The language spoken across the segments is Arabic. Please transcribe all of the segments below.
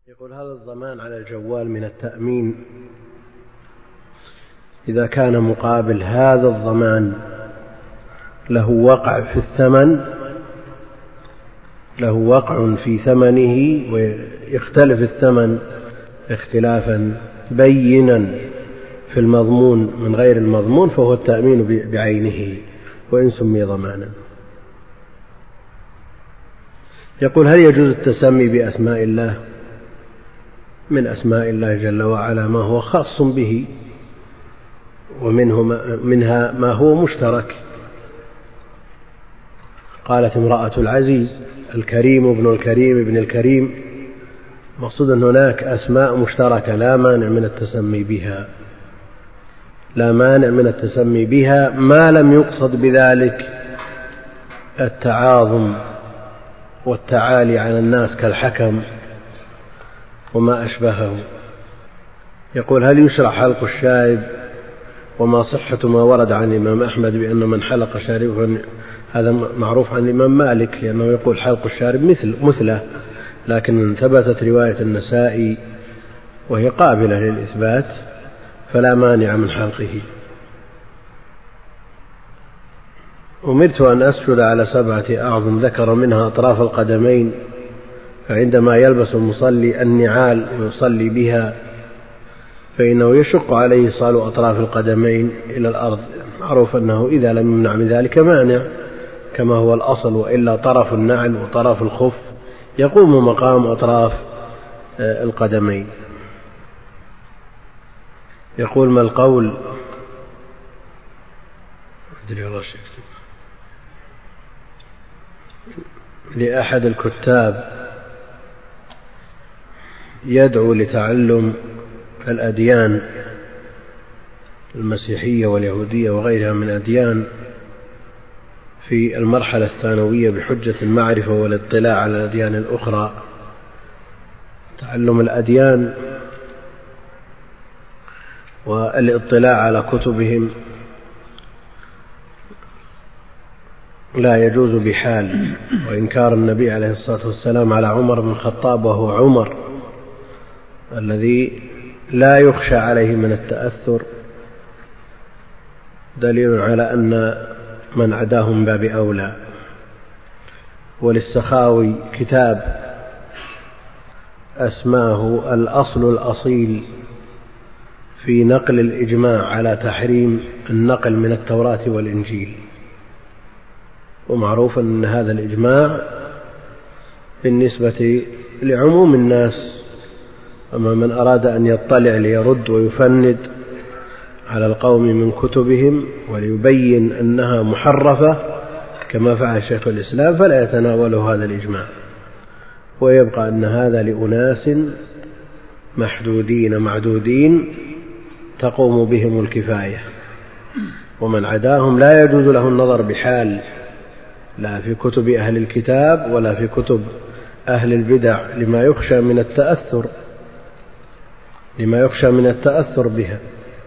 يقول: هل الضمان على الجوال من التأمين إذا كان مقابل هذا الضمان له وقع في الثمن، له وقع في ثمنه ويختلف الثمن اختلافا بينا في المضمون من غير المضمون، فهو التأمين بعينه وإن سمي ضمانا. يقول: هل يجوز التسمي بأسماء الله؟ من أسماء الله جل وعلا ما هو خاص به، ومنها ما هو مشترك. قالت امرأة العزيز: الكريم ابن الكريم ابن الكريم. مقصود أن هناك أسماء مشتركة لا مانع من التسمي بها، لا مانع من التسمي بها ما لم يقصد بذلك التعاظم والتعالي على الناس كالحكم وما أشبهه. يقول: هل يشرع حلق الشارب؟ وما صحة ما ورد عن الإمام أحمد بأن من حلق شاربه، هذا معروف عن الإمام مالك لأنه يقول حلق الشارب مثله، لكن ثبتت رواية النسائي وهي قابلة للإثبات فلا مانع من حلقه. أمرت أن أسجد على 7 أعظم ذكر منها أطراف القدمين، فعندما يلبس المصلي النعال ويصلي بها فإنه يشق عليه إيصال أطراف القدمين إلى الأرض. معروف أنه إذا لم يمنع من ذلك مانع كما هو الأصل، وإلا طرف النعل وطرف الخف يقوم مقام أطراف القدمين. يقول: ما القول لأحد الكتاب يدعو لتعلم الأديان المسيحية واليهودية وغيرها من الأديان في المرحلة الثانوية بحجة المعرفة والاطلاع على الأديان الأخرى؟ تعلم الأديان والاطلاع على كتبهم لا يجوز بحال، وإنكار النبي عليه الصلاة والسلام على عمر بن الخطاب وهو عمر الذي لا يخشى عليه من التأثر دليل على أن من عداه من باب أولى. وللسخاوي كتاب أسماه الأصل الأصيل في نقل الإجماع على تحريم النقل من التوراة والإنجيل، ومعروف أن هذا الإجماع بالنسبة لعموم الناس، أما من أراد أن يطلع ليرد ويفند على القوم من كتبهم وليبين أنها محرفة كما فعل شيخ الإسلام فلا يتناوله هذا الإجماع، ويبقى أن هذا لأناس محدودين معدودين تقوم بهم الكفاية، ومن عداهم لا يجوز له النظر بحال لا في كتب أهل الكتاب ولا في كتب أهل البدع لما يخشى من التأثر بها.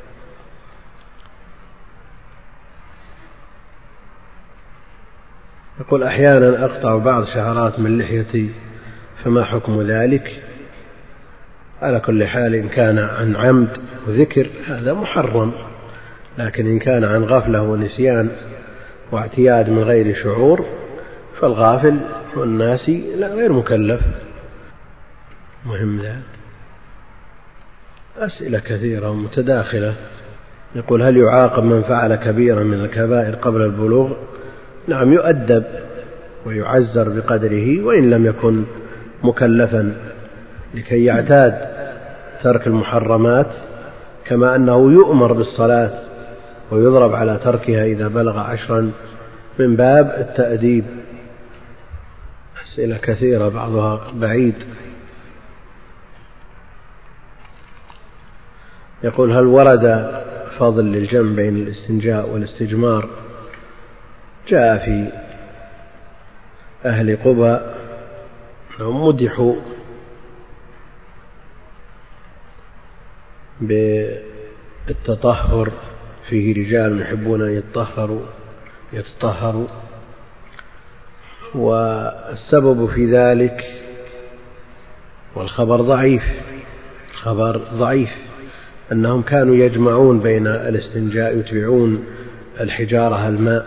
يقول: أحيانا أقطع بعض شعرات من لحيتي فما حكم ذلك؟ على كل حال إن كان عن عمد وذكر هذا محرم، لكن إن كان عن غفلة ونسيان واعتياد من غير شعور فالغافل والناسي لا غير مكلف. مهم ذلك. أسئلة كثيرة ومتداخلة. يقول: هل يعاقب من فعل كبيرا من الكبائر قبل البلوغ؟ نعم، يؤدب ويعزر بقدره وإن لم يكن مكلفا لكي يعتاد ترك المحرمات، كما أنه يؤمر بالصلاة ويضرب على تركها إذا بلغ 10 من باب التأديب. أسئلة كثيرة بعضها بعيد. يقول: هل ورد فضل للجمع بين الاستنجاء والاستجمار؟ جاء في أهل قبى أنهم مدحوا بالتطهر، فيه رجال يحبون أن يتطهروا، والسبب في ذلك والخبر ضعيف. الخبر ضعيف أنهم كانوا يجمعون بين الاستنجاء، يتبعون الحجارة الماء.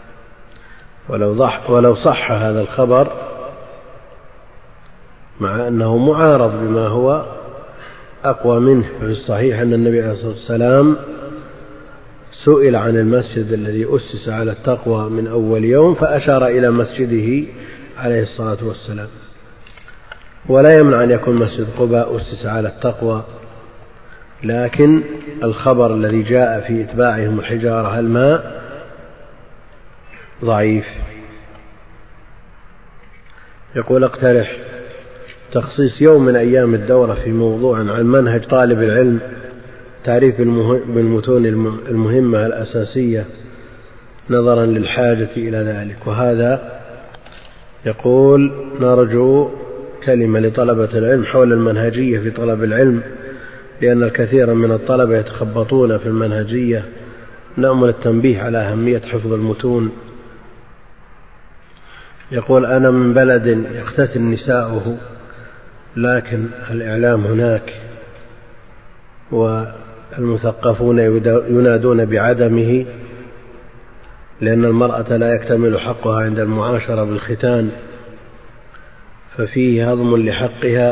ولو صح هذا الخبر، مع أنه معارض بما هو أقوى منه، في الصحيح أن النبي عليه الصلاة والسلام سئل عن المسجد الذي أسس على التقوى من أول يوم، فأشار إلى مسجده عليه الصلاة والسلام. ولا يمنع أن يكون مسجد قباء أسس على التقوى، لكن الخبر الذي جاء في إتباعهم الحجارة الماء ضعيف. يقول: اقترح تخصيص يوم من أيام الدورة في موضوع عن منهج طالب العلم، تعريف بالمتون المهمة الأساسية نظرا للحاجة إلى ذلك. وهذا يقول: نرجو كلمة لطلبة العلم حول المنهجية في طلب العلم، لأن الكثير من الطلبة يتخبطون في المنهجية. نأمل التنبيه على أهمية حفظ المتون. يقول: أنا من بلد يقتتل نساؤه، لكن الإعلام هناك والمثقفون ينادون بعدمه، لأن المرأة لا يكتمل حقها عند المعاشرة بالختان، ففيه هضم لحقها.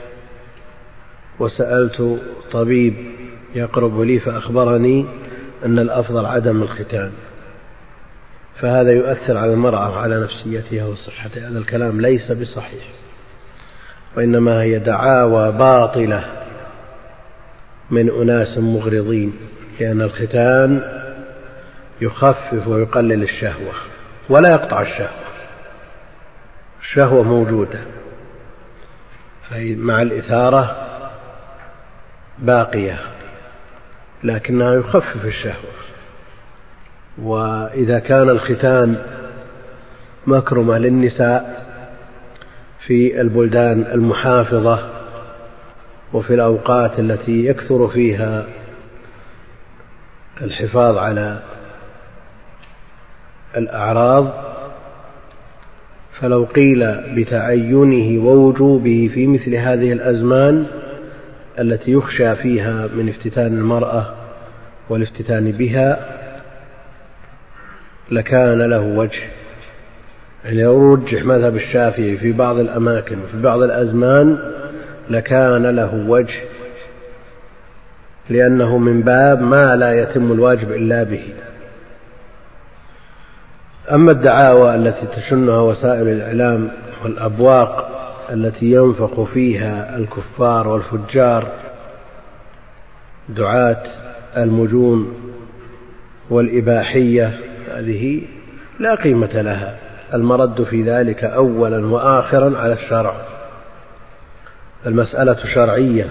وسألت طبيب يقرب لي فأخبرني أن الأفضل عدم الختان، فهذا يؤثر على المرأة وعلى نفسيتها وصحتها. هذا الكلام ليس بصحيح، وإنما هي دعاوى باطلة من أناس مغرضين، لأن الختان يخفف ويقلل الشهوة ولا يقطع الشهوة. الشهوة موجودة مع الإثارة باقية، لكنها يخفف الشهوة. وإذا كان الختان مكرمة للنساء في البلدان المحافظة وفي الأوقات التي يكثر فيها الحفاظ على الأعراض، فلو قيل بتعينه ووجوبه في مثل هذه الأزمان التي يخشى فيها من افتتان المرأة والافتتان بها لكان له وجه. يعني لو رجح مذهب الشافعي في بعض الأماكن وفي بعض الأزمان لكان له وجه، لأنه من باب ما لا يتم الواجب إلا به. أما الدعاوى التي تشنها وسائل الإعلام والأبواق التي ينفق فيها الكفار والفجار دعاة المجون والإباحية، هذه لا قيمة لها. المرد في ذلك أولا وآخرا على الشرع. المسألة شرعية.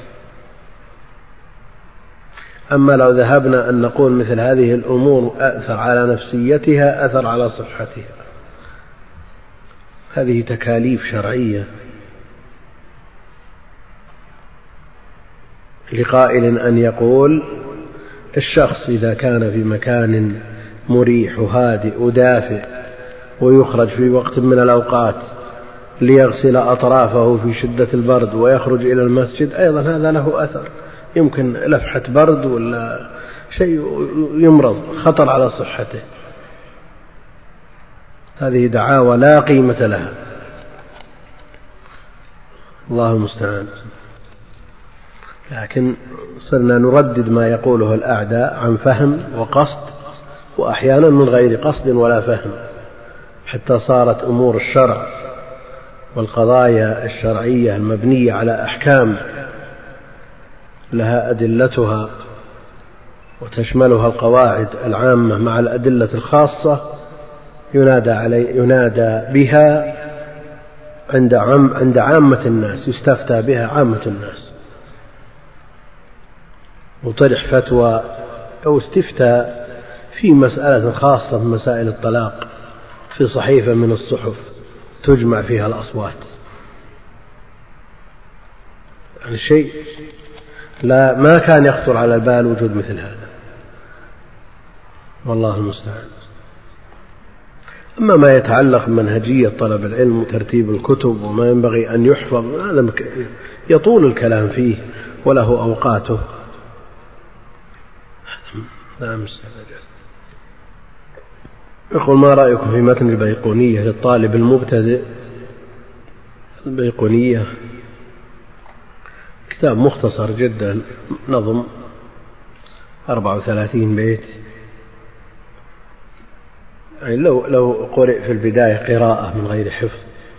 أما لو ذهبنا أن نقول مثل هذه الأمور أثر على نفسيتها أثر على صحتها، هذه تكاليف شرعية. لقائل أن يقول: الشخص إذا كان في مكان مريح وهادئ ودافئ ويخرج في وقت من الأوقات ليغسل أطرافه في شدة البرد ويخرج إلى المسجد، أيضا هذا له أثر، يمكن لفحة برد ولا شيء يمرض، خطر على صحته. هذه دعاوى لا قيمة لها، الله المستعان. لكن صرنا نردد ما يقوله الأعداء عن فهم وقصد، وأحيانا من غير قصد ولا فهم، حتى صارت أمور الشرع والقضايا الشرعية المبنية على أحكام لها أدلتها وتشملها القواعد العامة مع الأدلة الخاصة ينادى بها عند عامة الناس، يستفتى بها عامة الناس، وطرح فتوى أو استفتاء في مسألة خاصة من مسائل الطلاق في صحيفة من الصحف تجمع فيها الأصوات. يعني شيء ما كان يخطر على البال وجود مثل هذا، والله المستعان. أما ما يتعلق بمنهجية طلب العلم وترتيب الكتب وما ينبغي أن يحفظ هذا يطول الكلام فيه وله أوقاته. نعم. يقول ما رأيكم في متن البيقونية للطالب المبتدئ؟ البيقونية كتاب مختصر جدا، نظم 34 بيت، يعني لو قرئ في البداية قراءة من غير حفظ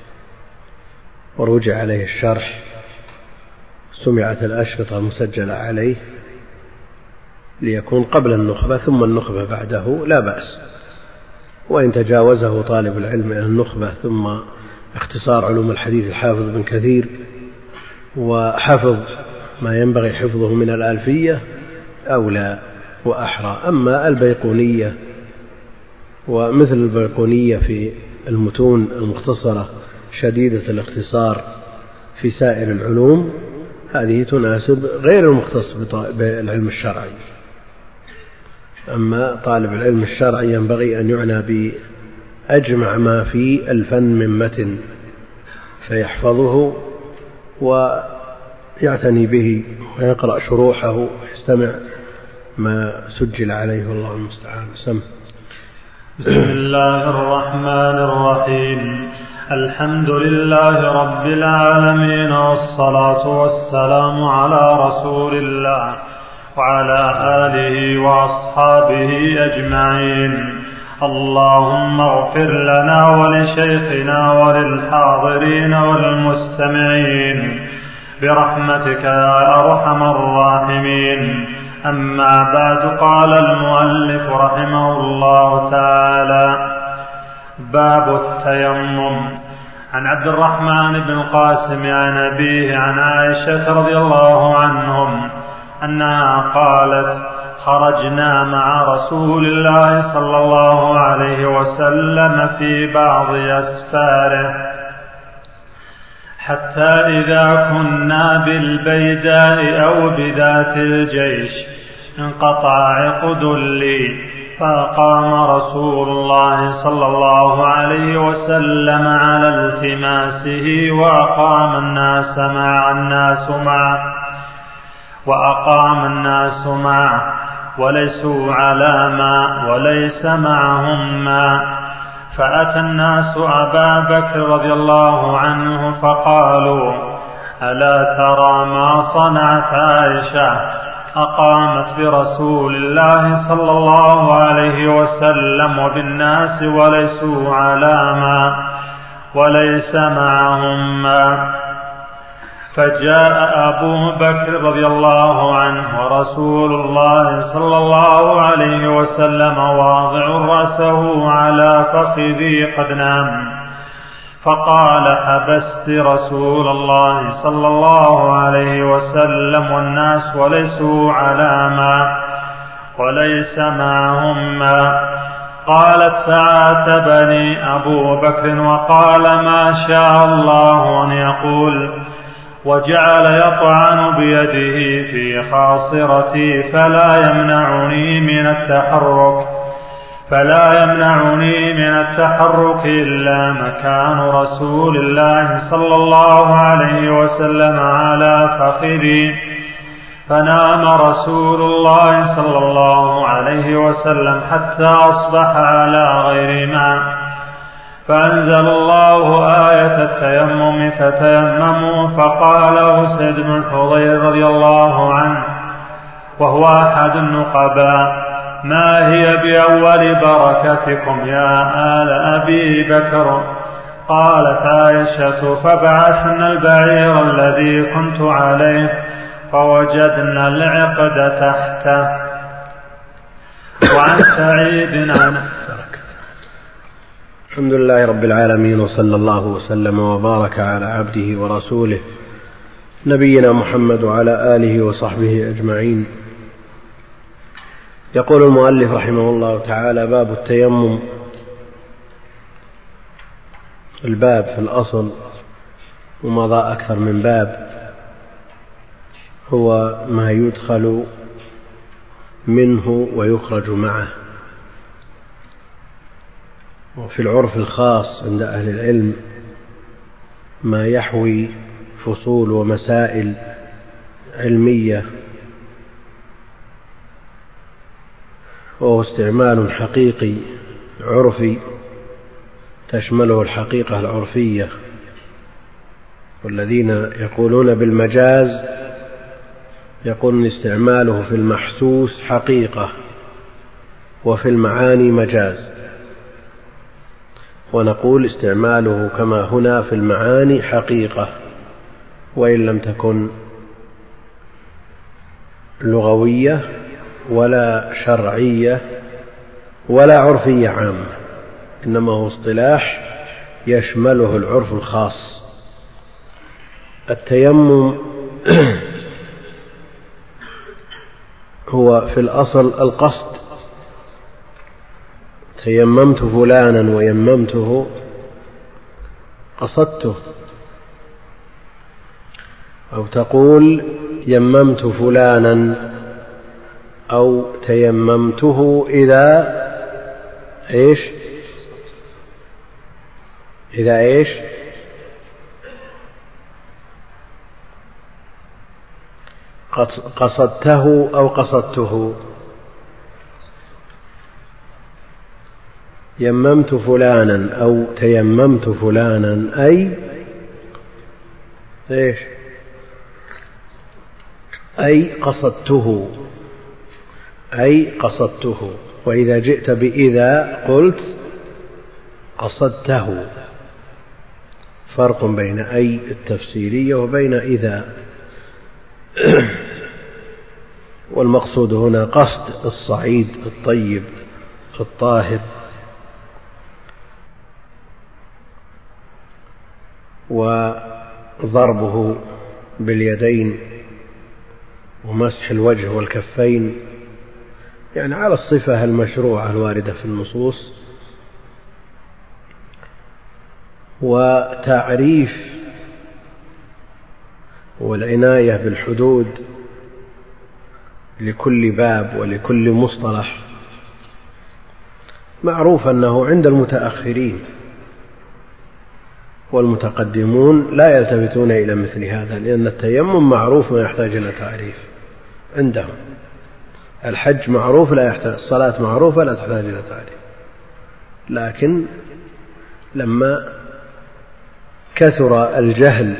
ورجع عليه الشرح، سمعت الأشرطة المسجلة عليه ليكون قبل النخبة ثم النخبة بعده لا بأس. وإن تجاوزه طالب العلم إلى النخبة ثم اختصار علوم الحديث الحافظ بن كثير وحفظ ما ينبغي حفظه من الألفية أولى وأحرى. أما البيقونية ومثل البيقونية في المتون المختصرة شديدة الاختصار في سائر العلوم هذه تناسب غير المختص بالعلم الشرعي. أما طالب العلم الشرعي ينبغي أن يعنى بأجمع ما في الفن من متن فيحفظه ويعتني به ويقرأ شروحه ويستمع ما سجل عليه، والله المستعان. بسم الله الرحمن الرحيم. الحمد لله رب العالمين، والصلاة والسلام على رسول الله وعلى آله وأصحابه أجمعين. اللهم اغفر لنا ولشيخنا وللحاضرين والمستمعين برحمتك يا أرحم الراحمين. أما بعد، قال المؤلف رحمه الله تعالى: باب التيمم. عن عبد الرحمن بن القاسم عن أبيه عن عائشة رضي الله عنهم أنها قالت: خرجنا مع رسول الله صلى الله عليه وسلم في بعض أسفاره حتى إذا كنا بالبيداء أو بذات الجيش انقطع عقد لي، فقام رسول الله صلى الله عليه وسلم على التماسه وأقام الناس معه وليسوا على ماء وليس معهم ماء. فأتى الناس أبا بكر رضي الله عنه فقالوا: ألا ترى ما صنعت عائشة؟ أقامت برسول الله صلى الله عليه وسلم وبالناس وليسوا على ماء وليس معهم ماء. فجاء أبو بكر رضي الله عنه ورسول الله صلى الله عليه وسلم واضع رأسه على فخذي قد نام، فقال: حبست رسول الله صلى الله عليه وسلم والناس وليسوا على ماء وليس معهم ماء. قالت: فعاتبني أبو بكر وقال: ما شاء الله أن يقول، وجعل يطعن بيده في خاصرتي فلا يمنعني من التحرك إلا مكان رسول الله صلى الله عليه وسلم على فخذي. فنام رسول الله صلى الله عليه وسلم حتى أصبح على غير ماء، فأنزل الله آية التيمم فتيمموا. فقال أسيد بن الحضير رضي الله عنه وهو أحد النقباء: ما هي بأول بركتكم يا آل أبي بكر؟ قالت عائشة: فبعثنا البعير الذي كنت عليه فوجدنا العقد تحته. وعن سعيد عنه. الحمد لله رب العالمين، وصلى الله وسلم وبارك على عبده ورسوله نبينا محمد وعلى آله وصحبه أجمعين. يقول المؤلف رحمه الله تعالى: باب التيمم. الباب في الأصل ومضى أكثر من باب، هو ما يدخل منه ويخرج معه. وفي العرف الخاص عند أهل العلم ما يحوي فصول ومسائل علمية، وهو استعمال حقيقي عرفي تشمله الحقيقة العرفية. والذين يقولون بالمجاز يقولون استعماله في المحسوس حقيقة وفي المعاني مجاز، ونقول استعماله كما هنا في المعاني حقيقة وإن لم تكن لغوية ولا شرعية ولا عرفية عامة، إنما هو اصطلاح يشمله العرف الخاص. التيمم هو في الأصل القصد، تيممت فلانا ويممته قصدته، أو تقول يممت فلانا أو تيممته إذا إيش قصدته أو قصدته. يممت فلانا أو تيممت فلانا أي قصدته. وإذا جئت بإذا قلت قصدته. فرق بين أي التفسيرية وبين إذا. والمقصود هنا قصد الصعيد الطيب الطاهر، وضربه باليدين ومسح الوجه والكفين، يعني على الصفة المشروعة الواردة في النصوص. وتعريف والعناية بالحدود لكل باب ولكل مصطلح معروف أنه عند المتأخرين، والمتقدمون لا يلتفتون إلى مثل هذا، لأن التيمم معروف ما يحتاج إلى تعريف عندهم. الحج معروف لا يحتاج، الصلاة معروفة لا تحتاج إلى تعريف. لكن لما كثر الجهل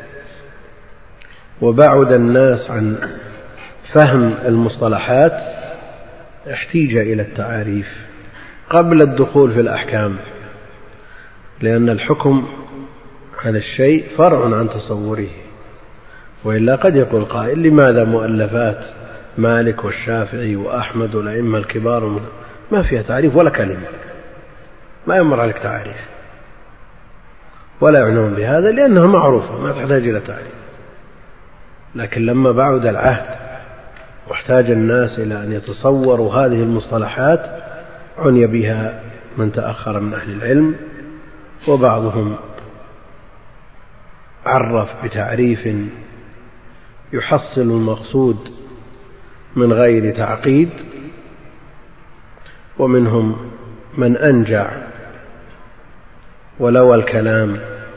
وبعد الناس عن فهم المصطلحات احتيج إلى التعاريف قبل الدخول في الأحكام، لأن الحكم على الشيء فرع عن تصوره. وإلا قد يقول قائل لماذا مؤلفات مالك والشافعي وأحمد والأئمة الكبار ما فيها تعريف ولا كلمة، ما يمر عليك تعريف، ولا يعنون بهذا لأنها معروفة ما تحتاج إلى تعريف. لكن لما بعد العهد واحتاج الناس إلى أن يتصوروا هذه المصطلحات عني بها من تأخر من أهل العلم، وبعضهم عرف بتعريف يحصل المقصود من غير تعقيد، ومنهم من أنجع ولوى الكلام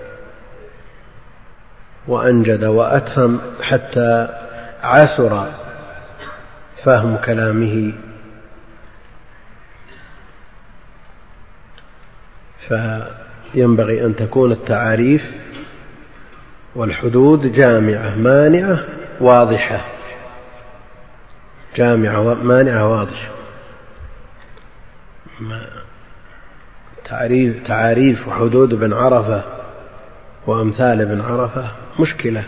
وأنجد وأتهم حتى عسر فهم كلامه. فينبغي أن تكون التعاريف والحدود جامعة مانعة واضحة، جامعة مانعة واضحة. تعاريف وحدود ابن عرفة وأمثال ابن عرفة مشكلة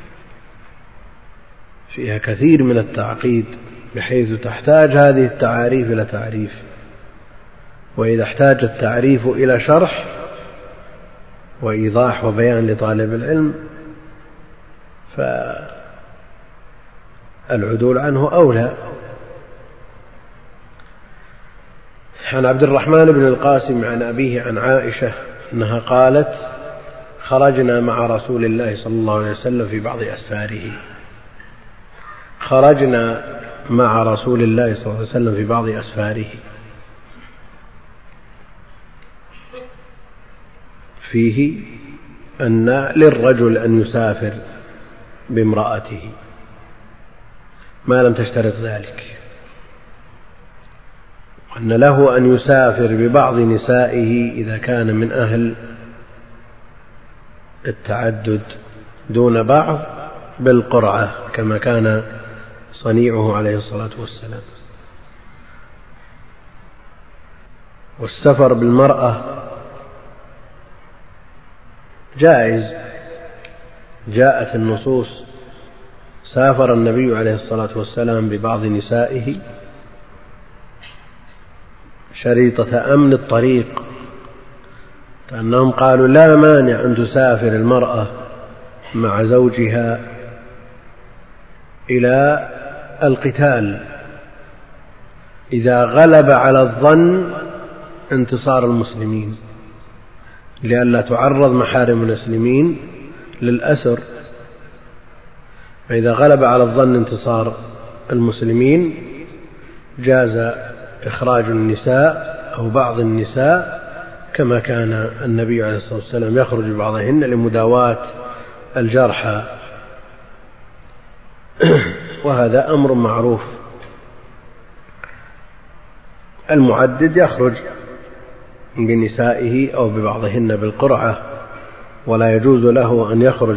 فيها كثير من التعقيد، بحيث تحتاج هذه التعاريف إلى تعريف، وإذا احتاج التعريف إلى شرح وإيضاح وبيان لطالب العلم فالعدول عنه أولى. عن عبد الرحمن بن القاسم عن أبيه عن عائشة أنها قالت: خرجنا مع رسول الله صلى الله عليه وسلم في بعض أسفاره. خرجنا مع رسول الله صلى الله عليه وسلم في بعض أسفاره. فيه أن للرجل أن يسافر بامرأته ما لم تشترط ذلك، وأن له أن يسافر ببعض نسائه إذا كان من أهل التعدد دون بعض بالقرعة كما كان صنيعه عليه الصلاة والسلام. والسفر بالمرأة جائز، جاءت النصوص: سافر النبي عليه الصلاة والسلام ببعض نسائه شريطة أمن الطريق، كأنهم قالوا لا مانع أن تسافر المرأة مع زوجها إلى القتال إذا غلب على الظن انتصار المسلمين، لئلا تعرض محارم المسلمين للأسر. فإذا غلب على الظن انتصار المسلمين جاز إخراج النساء أو بعض النساء، كما كان النبي عليه الصلاة والسلام يخرج بعضهن لمداواة الجرحى، وهذا أمر معروف. المعدد يخرج بنسائه أو ببعضهن بالقرعة، ولا يجوز له أن يخرج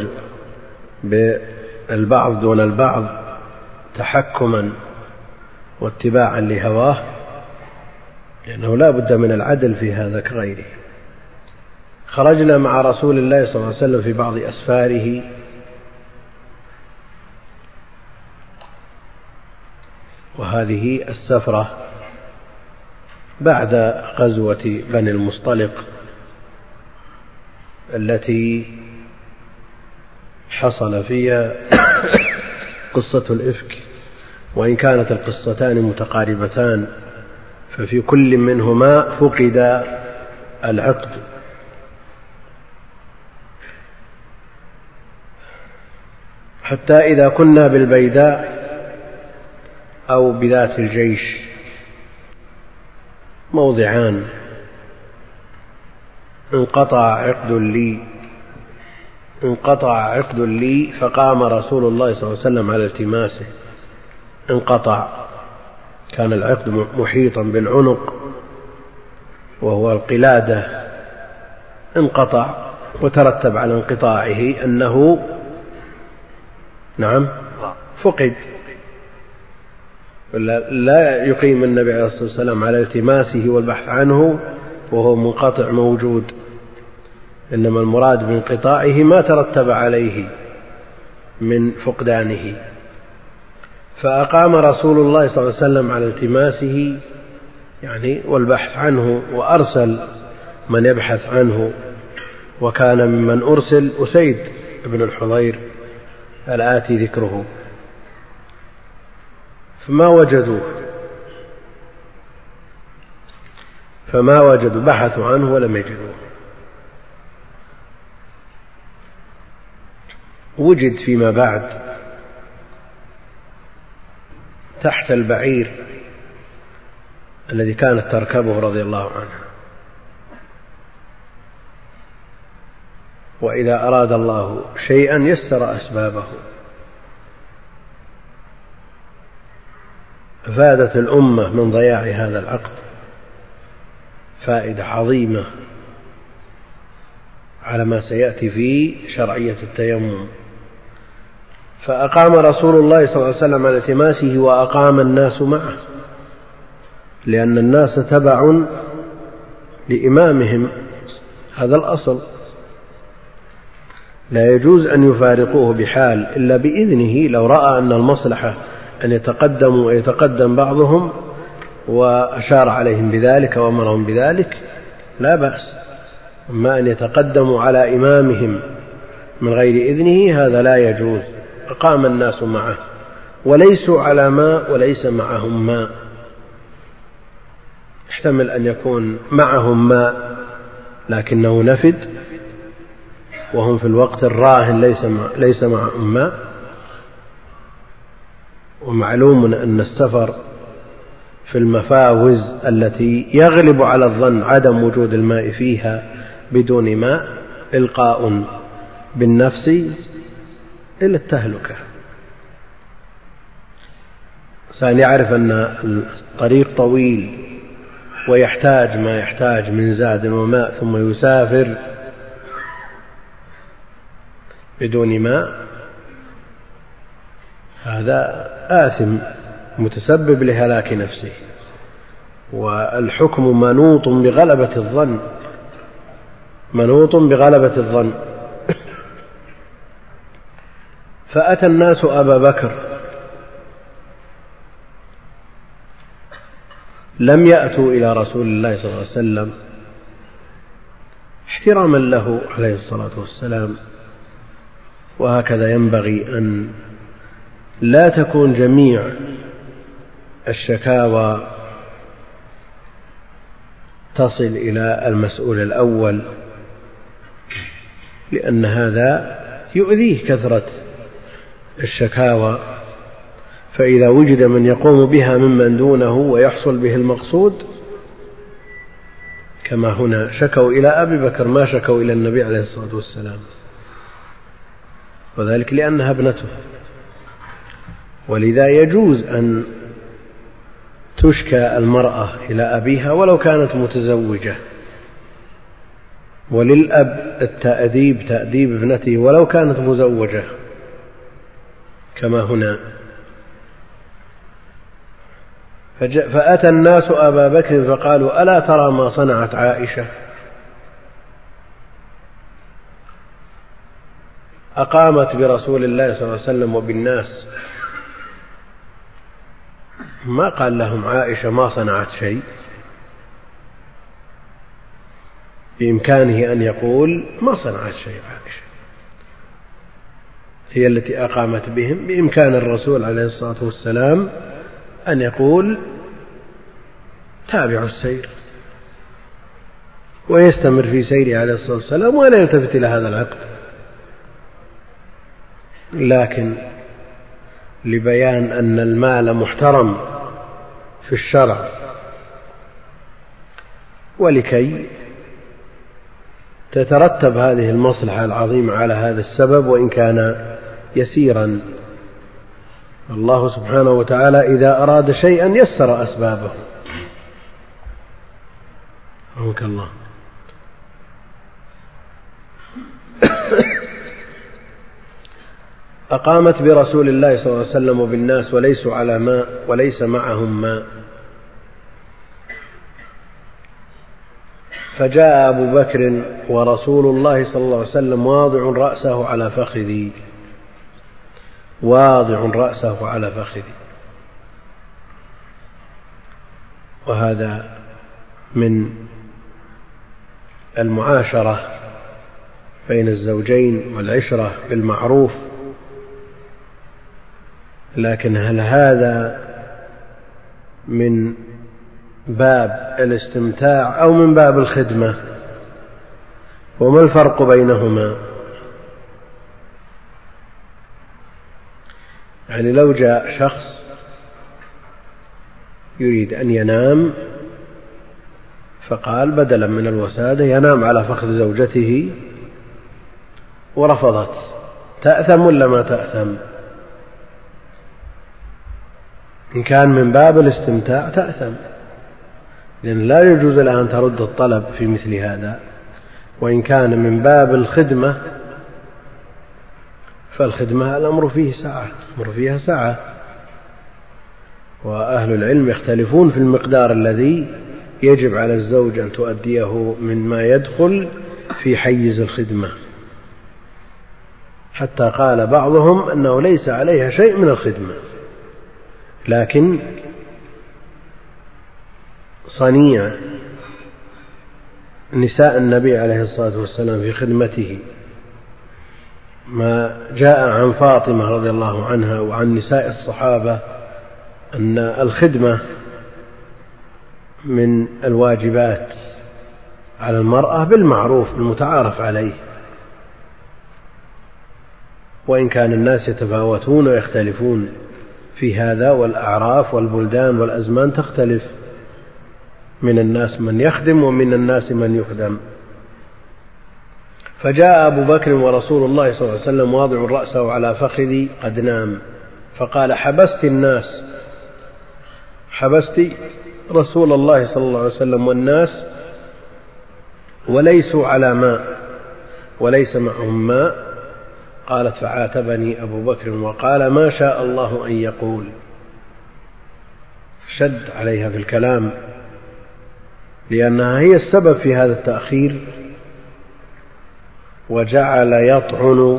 بالبعض دون البعض تحكما واتباعا لهواه، لأنه لا بد من العدل في هذا كغيره. خرجنا مع رسول الله صلى الله عليه وسلم في بعض أسفاره وهذه السفرة بعد غزوة بني المصطلق التي حصل فيها قصة الإفك، وإن كانت القصتان متقاربتان ففي كل منهما فقد العقد. حتى إذا كنا بالبيداء أو بذات الجيش موضعان انقطع عقد لي فقام رسول الله صلى الله عليه وسلم على التماسه، انقطع، كان العقد محيطا بالعنق وهو القلادة، انقطع، وترتب على انقطاعه أنه فقد. لا يقيم النبي عليه الصلاة والسلام على التماسه والبحث عنه وهو منقطع موجود، إنما المراد بانقطاعه ما ترتب عليه من فقدانه. فأقام رسول الله صلى الله عليه وسلم على التماسه والبحث عنه، وأرسل من يبحث عنه، وكان ممن أرسل أسيد بن الحضير الآتي ذكره، فما وجدوا، بحثوا عنه ولم يجدوه. وجد فيما بعد تحت البعير الذي كانت تركبه رضي الله عنها، وإذا أراد الله شيئا يسر أسبابه. فادت الأمة من ضياع هذا العقد فائدة عظيمة على ما سيأتي في شرعية التيمم. فأقام رسول الله صلى الله عليه وسلم على التماسه وأقام الناس معه، لأن الناس تبع لإمامهم، هذا الأصل، لا يجوز أن يفارقوه بحال إلا بإذنه. لو رأى أن المصلحة أن يتقدموا ويتقدم بعضهم وأشار عليهم بذلك وأمرهم بذلك لا بأس، أما أن يتقدموا على إمامهم من غير إذنه هذا لا يجوز. أقام الناس معه وليسوا على ماء وليس معهم ماء، يحتمل أن يكون معهم ماء لكنه نفد وهم في الوقت الراهن ليس معهم ماء. ومعلوم أن السفر في المفاوز التي يغلب على الظن عدم وجود الماء فيها بدون ماء إلقاء بالنفس إلى التهلكة. الإنسان يعرف أن الطريق طويل ويحتاج ما يحتاج من زاد وماء ثم يسافر بدون ماء، هذا آثم متسبب لهلاك نفسه. والحكم منوط بغلبة الظن، منوط بغلبة الظن. فأتى الناس أبا بكر، لم يأتوا إلى رسول الله صلى الله عليه وسلم احتراما له عليه الصلاة والسلام. وهكذا ينبغي أن لا تكون جميع الشكاوى تصل إلى المسؤول الأول، لأن هذا يؤذيه كثرة الشكاوى. فإذا وجد من يقوم بها ممن دونه ويحصل به المقصود، كما هنا شكوا إلى أبي بكر ما شكوا إلى النبي عليه الصلاة والسلام، وذلك لأنها ابنته. ولذا يجوز أن تشكى المرأة إلى أبيها ولو كانت متزوجة، وللأب التأديب تأديب ابنته ولو كانت مزوجة كما هنا. فأتى الناس أبا بكر فقالوا ألا ترى ما صنعت عائشة؟ أقامت برسول الله صلى الله عليه وسلم وبالناس. ما قال لهم عائشة ما صنعت شيء، بإمكانه أن يقول ما صنعت شيء عائشة، هي التي أقامت بهم. بإمكان الرسول عليه الصلاة والسلام أن يقول تابعوا السير ويستمر في سيره عليه الصلاة والسلام ولا يلتفت إلى هذا العقد. لكن لبيان أن المال محترم في الشرع، ولكي تترتب هذه المصلحة العظيمة على هذا السبب وإن كان يسيرا. الله سبحانه وتعالى إذا أراد شيئا يسر أسبابه. رحمك الله. أقامت برسول الله صلى الله عليه وسلم وبالناس وليسوا على ماء وليس معهم ماء، فجاء أبو بكر ورسول الله صلى الله عليه وسلم واضع رأسه على فخذي، واضع رأسه على فخذي. وهذا من المعاشرة بين الزوجين والعشرة بالمعروف. لكن هل هذا من باب الاستمتاع أو من باب الخدمة؟ وما الفرق بينهما؟ يعني لو جاء شخص يريد أن ينام فقال بدلا من الوسادة ينام على فخذ زوجته ورفضت، تأثم ولا ما تأثم؟ إن كان من باب الاستمتاع تأثم، لأن لا يجوز لها أن ترد الطلب في مثل هذا. وإن كان من باب الخدمة فالخدمة الأمر فيه سعة، الأمر فيها سعة. وأهل العلم يختلفون في المقدار الذي يجب على الزوج أن تؤديه من ما يدخل في حيز الخدمة، حتى قال بعضهم أنه ليس عليها شيء من الخدمة. لكن صنيع نساء النبي عليه الصلاة والسلام في خدمته ما جاء عن فاطمة رضي الله عنها وعن نساء الصحابة أن الخدمة من الواجبات على المرأة بالمعروف المتعارف عليه، وإن كان الناس يتفاوتون ويختلفون في هذا، والأعراف والبلدان والأزمان تختلف، من الناس من يخدم ومن الناس من يخدم. فجاء أبو بكر ورسول الله صلى الله عليه وسلم واضع رأسه على فخذي قد نام، فقال: حبست الناس، حبست رسول الله صلى الله عليه وسلم والناس وليسوا على ماء وليس معهم ماء. قالت: فعاتبني أبو بكر وقال: ما شاء الله أن يقول. شد عليها في الكلام لأنها هي السبب في هذا التأخير، وجعل يطعن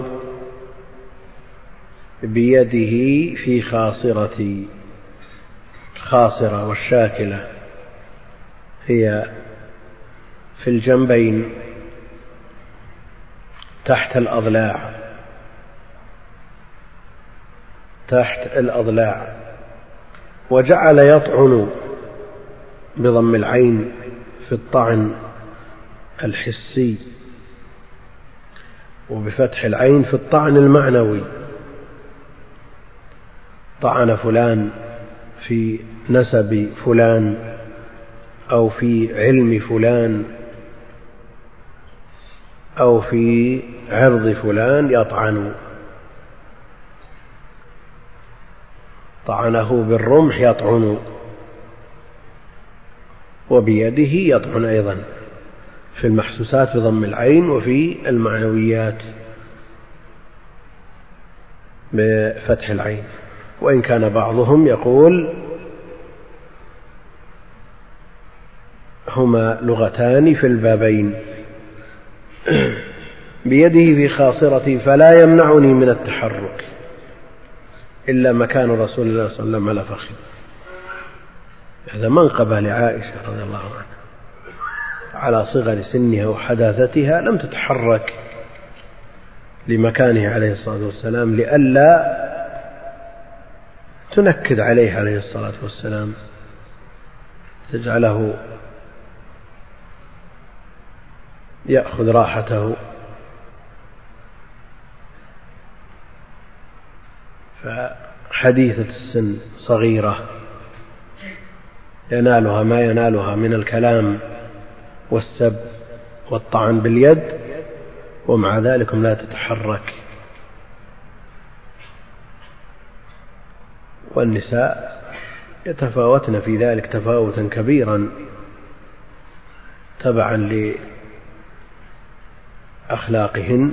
بيده في خاصرتي. خاصرة والشاكلة هي في الجنبين تحت الأضلاع، تحت الأضلاع. وجعل يطعن بضم العين في الطعن الحسي، وبفتح العين في الطعن المعنوي. طعن فلان في نسب فلان أو في علم فلان أو في عرض فلان يطعن. طعنه بالرمح يطعن، وبيده يطعن أيضا في المحسوسات بضم العين، وفي المعنويات بفتح العين. وإن كان بعضهم يقول هما لغتان في البابين. بيده في خاصرتي فلا يمنعني من التحرك إلا مكان رسول الله صلى الله عليه وسلم على فخذ. هذا منقبة لعائشة رضي الله عنها، على صغر سنها وحداثتها لم تتحرك لمكانه عليه الصلاة والسلام لئلا تنكد عليه عليه الصلاة والسلام، تجعله يأخذ راحته. فحديثة السن صغيرة ينالها ما ينالها من الكلام والسب والطعن باليد، ومع ذلك لا تتحرك. والنساء يتفاوتن في ذلك تفاوتا كبيرا تبعا لأخلاقهن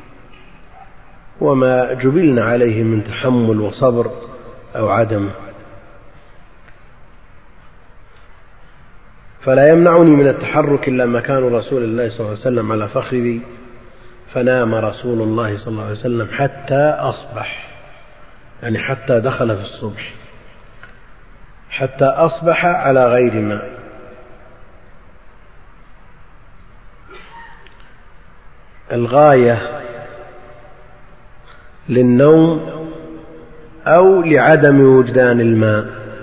وما جبلن عليه من تحمل وصبر أو عدم. فلا يمنعني من التحرك إلا مكان رسول الله صلى الله عليه وسلم على فخذي. فنام رسول الله صلى الله عليه وسلم حتى أصبح، يعني حتى دخل في الصبح، حتى أصبح على غير ماء. الغاية للنوم أو لعدم وجدان الماء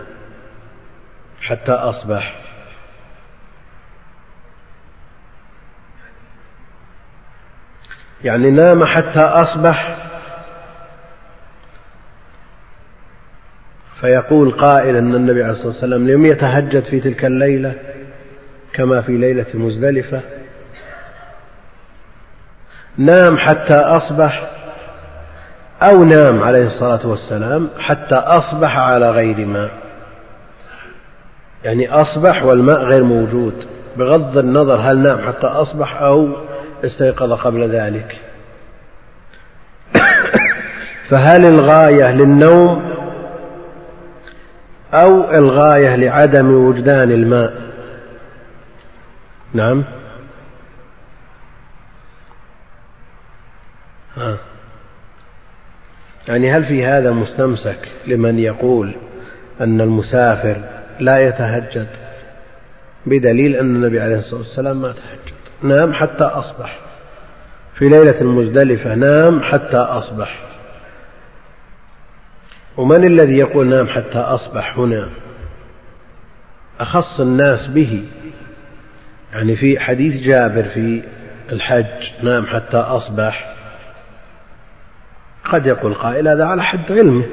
حتى أصبح. يعني نام حتى أصبح، فيقول قائل أن النبي عليه الصلاة والسلام لم يتهجد في تلك الليلة كما في ليلة مزدلفة. نام حتى أصبح، أو نام عليه الصلاة والسلام حتى أصبح على غير ماء، يعني أصبح والماء غير موجود، بغض النظر هل نام حتى أصبح أو استيقظ قبل ذلك. فهل الغاية للنوم أو الغاية لعدم وجدان الماء؟ نعم. يعني هل في هذا مستمسك لمن يقول أن المسافر لا يتهجد بدليل أن النبي عليه الصلاة والسلام ما تهجد، نام حتى أصبح في ليلة المزدلفة، نام حتى أصبح. ومن الذي يقول نام حتى أصبح هنا؟ أخص الناس به، يعني في حديث جابر في الحج نام حتى أصبح، قد يقول قائل هذا على حد علمه،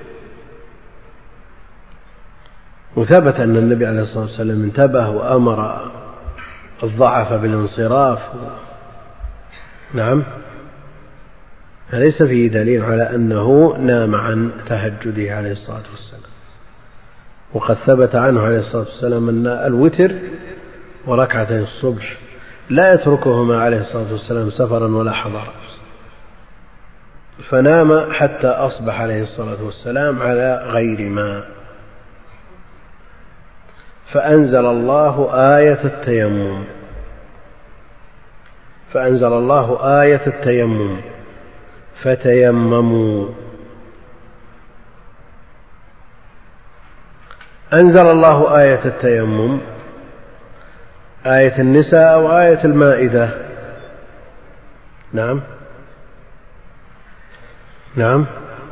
وثبت أن النبي عليه الصلاة والسلام انتبه وأمر الضعف بالانصراف نعم، فليس فيه دليل على أنه نام عن تهجده عليه الصلاة والسلام، وقد ثبت عنه عليه الصلاة والسلام أن الوتر وركعتين الصبح لا يتركهما عليه الصلاة والسلام سفرا ولا حضرا، فنام حتى أصبح عليه الصلاة والسلام على غير ماء، فأنزل الله آية التيمم فتيمموا. أنزل الله آية التيمم، آية النساء أو آية المائدة؟ نعم نعم،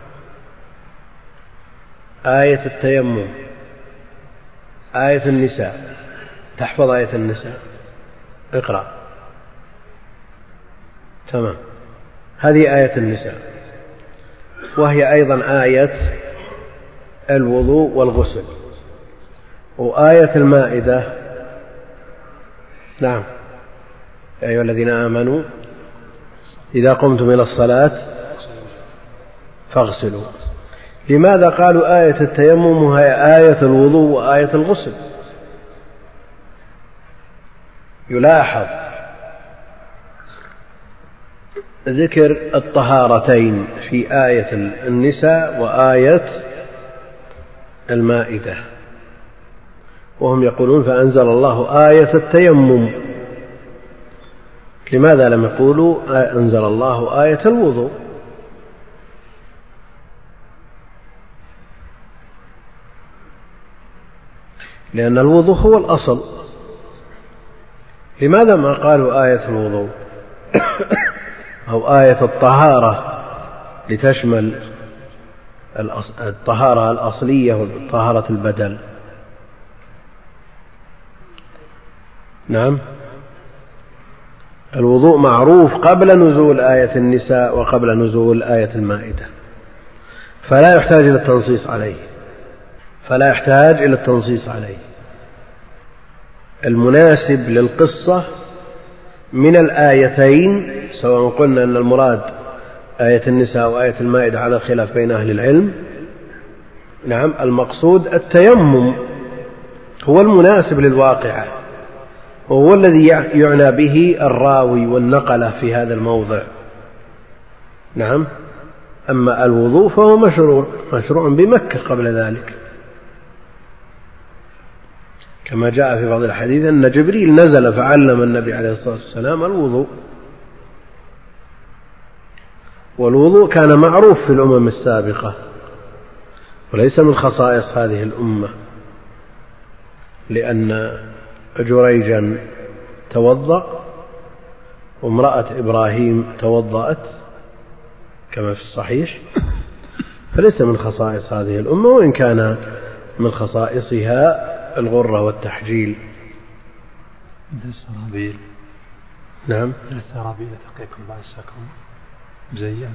آية التيمم، آية النساء. تحفظ آية النساء؟ اقرأ. تمام، هذه آية النساء، وهي أيضا آية الوضوء والغسل. وآية المائدة نعم، يا أيها الذين آمنوا إذا قمتم إلى الصلاة فاغسلوا. لماذا قالوا آية التيمم وهي آية الوضوء وآية الغسل؟ يلاحظ ذكر الطهارتين في آية النساء وآية المائدة، وهم يقولون فأنزل الله آية التيمم. لماذا لم يقولوا أنزل الله آية الوضوء؟ لأن الوضوء هو الأصل. لماذا ما قالوا آية الوضوء أو آية الطهارة لتشمل الطهارة الأصلية وطهارة البدن؟ نعم، الوضوء معروف قبل نزول آية النساء وقبل نزول آية المائدة، فلا يحتاج إلى التنصيص عليه. المناسب للقصة من الآيتين، سواء قلنا أن المراد آية النساء وآية المائدة على الخلاف بين أهل العلم، نعم، المقصود التيمم هو المناسب للواقعة، وهو الذي يعنى به الراوي والنقلة في هذا الموضع. نعم، أما الوضوء فهو مشروع بمكة قبل ذلك، كما جاء في بعض الحديث أن جبريل نزل فعلم النبي عليه الصلاة والسلام الوضوء. والوضوء كان معروف في الأمم السابقة وليس من خصائص هذه الأمة، لأن جريجا توضأ وامرأة إبراهيم توضأت كما في الصحيح، فليس من خصائص هذه الأمة، وإن كان من خصائصها الغرة والتحجيل. السرابيل. نعم، السرابيل تقيكم بعد السكن مزيّن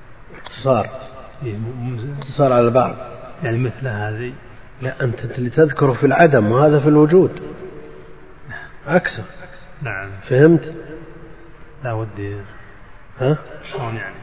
اقتصار على البعض، يعني مثل هذه. لا، أنت اللي تذكره في العدم وهذا في الوجود عكسه. نعم، فهمت؟ لا ودي. ها؟ شلون يعني؟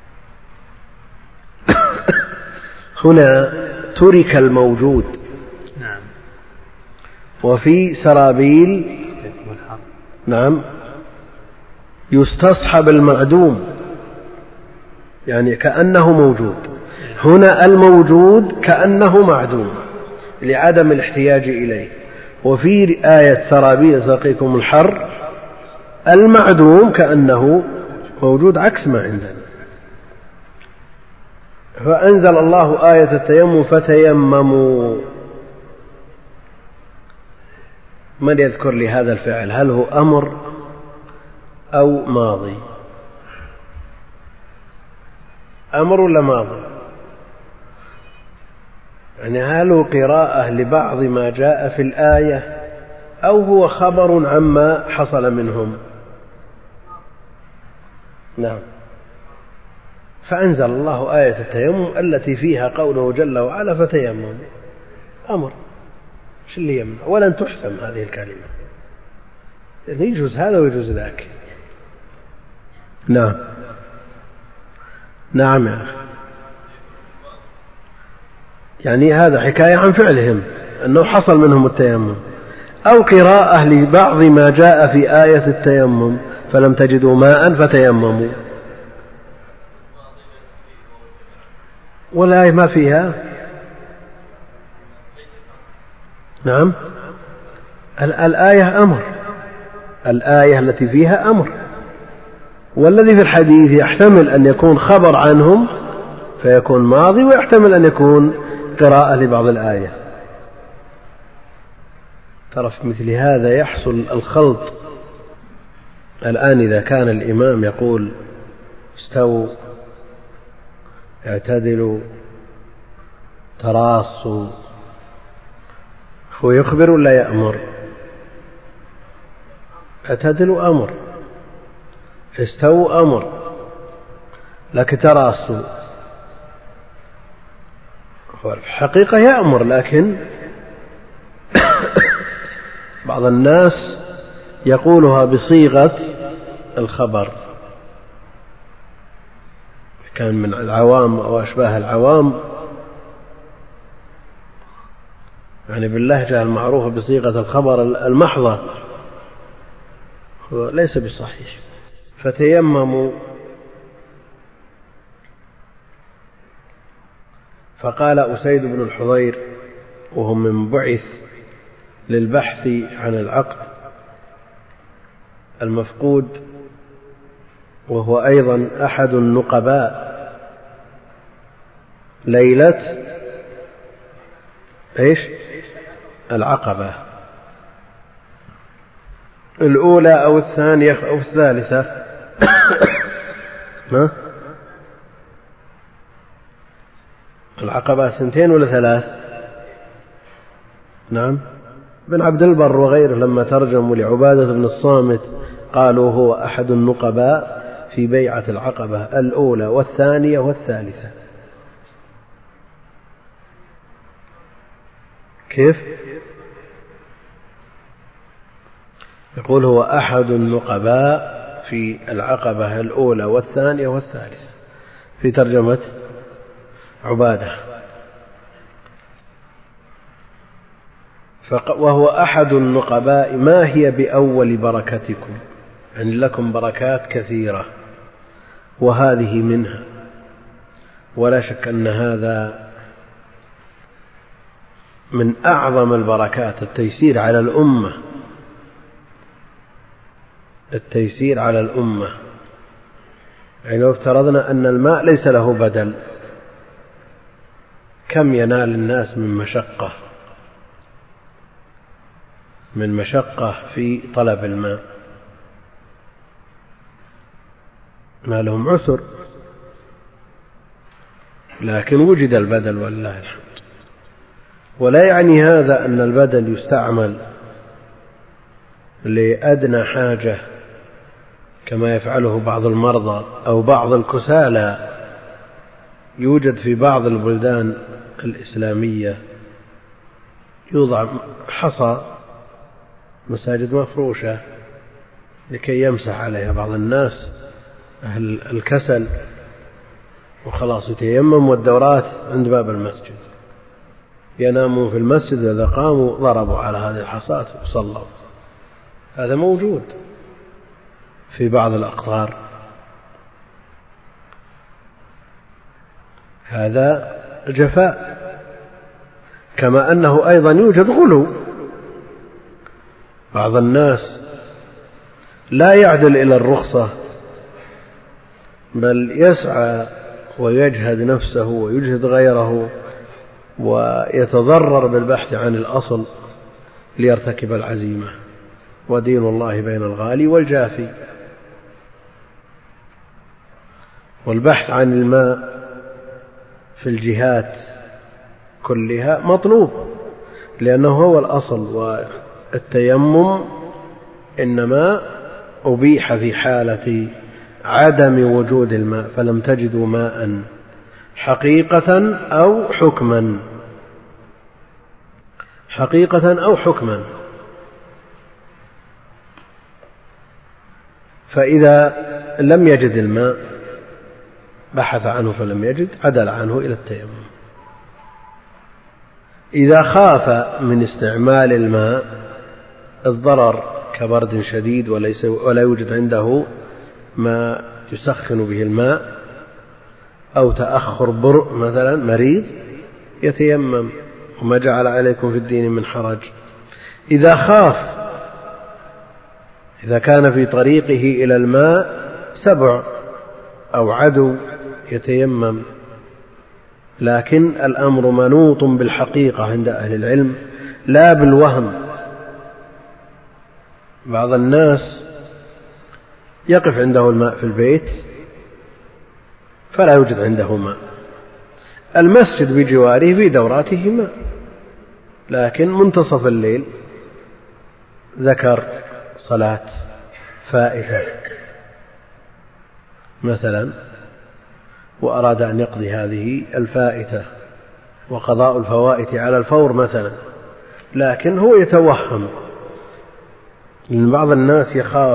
هنا ترك الموجود. نعم. وفي سرابيل نعم يستصحب المعدوم، يعني كأنه موجود. هنا الموجود كأنه معدوم لعدم الاحتياج إليه. وفي آية سرابيل تقيكم الحر المعدوم كأنه موجود، عكس ما عندنا. فأنزل الله آية التيمم فتيمموا. من يذكر لي هذا الفعل؟ هل هو أمر أو ماضي؟ أمر ولا ماضي؟ يعني هل هو قراءة لبعض ما جاء في الآية أو هو خبر عما حصل منهم؟ نعم. فأنزل الله آية التيمم التي فيها قوله جل وعلا فتيمم، أمر. شو اللي يمنع؟ ولن تحسم هذه الكلمة، يعني يجوز هذا ويجوز ذاك. نعم نعم يا أخي، يعني هذا حكاية عن فعلهم أنه حصل منهم التيمم، أو قراءة لبعض ما جاء في آية التيمم فلم تجدوا ماء فتيمموا، والآية ما فيها. نعم الآية أمر، الآية التي فيها أمر، والذي في الحديث يحتمل أن يكون خبر عنهم فيكون ماضي، ويحتمل أن يكون قراءة لبعض الآية. ترى في مثل هذا يحصل الخلط. الآن إذا كان الإمام يقول استووا اعتدلوا تراصوا، هو يخبر ولا يأمر؟ اعتدلوا أمر، استووا أمر، لكن تراصوا هو في الحقيقة يأمر، لكن بعض الناس يقولها بصيغة الخبر، كان من العوام أو أشباه العوام، يعني باللهجة المعروفة بصيغة الخبر المحضة، هو ليس بصحيح. فتيمموا، فقال أسيد بن الحضير وهم من بعث للبحث عن العقد المفقود، وهو أيضا أحد النقباء، ليلة إيش؟ العقبة الأولى أو الثانية أو الثالثة. ما العقبة 2 ولا 3؟ نعم ابن عبد البر وغيره لما ترجموا لعبادة بن الصامت قالوا هو أحد النقباء في بيعة العقبة الأولى والثانية والثالثة. كيف؟ يقول هو أحد النقباء في العقبة الأولى والثانية والثالثة في ترجمة عبادة. وهو أحد النقباء ما هي بأول بركتكم، يعني لكم بركات كثيرة وهذه منها، ولا شك أن هذا من أعظم البركات، التيسير على الأمة، التيسير على الأمة. يعني لو افترضنا أن الماء ليس له بدل، كم ينال الناس من مشقة في طلب الماء، ما لهم عسر، لكن وجد البدل والله الحمد. ولا يعني هذا أن البدل يستعمل لأدنى حاجة كما يفعله بعض المرضى أو بعض الكسالى. يوجد في بعض البلدان الإسلامية يوضع حصى، مساجد مفروشة لكي يمسح عليها بعض الناس أهل الكسل، وخلاص يتيمم والدورات عند باب المسجد، ينامون في المسجد، إذا قاموا ضربوا على هذه الحصاة وصلوا. هذا موجود في بعض الأقطار. هذا جفاء، كما أنه أيضا يوجد غلو. بعض الناس لا يعدل إلى الرخصة، بل يسعى ويجهد نفسه ويجهد غيره ويتضرر بالبحث عن الأصل ليرتكب العزيمة. ودين الله بين الغالي والجافي. والبحث عن الماء في الجهات كلها مطلوب، لأنه هو الأصل. والتيمم إنما أبيح في حالة عدم وجود الماء، فلم تجدوا ماء حقيقة أو حكما، حقيقة أو حكما. فإذا لم يجد الماء بحث عنه فلم يجد عدل عنه إلى التيمم. إذا خاف من استعمال الماء الضرر كبرد شديد ولا يوجد عنده ما يسخن به الماء، أو تأخر برء مثلا مريض، يتيمم، وما جعل عليكم في الدين من حرج. إذا خاف، إذا كان في طريقه إلى الماء سبع أو عدو، يتيمم. لكن الأمر منوط بالحقيقة عند أهل العلم لا بالوهم. بعض الناس يقف عنده الماء في البيت فلا يوجد عنده ماء، المسجد بجواره في دوراته ماء، لكن منتصف الليل ذكر صلاة فائتة مثلا وأراد أن يقضي هذه الفائتة، وقضاء الفوائت على الفور مثلا، لكن هو يتوهم، لأن بعض الناس يخاف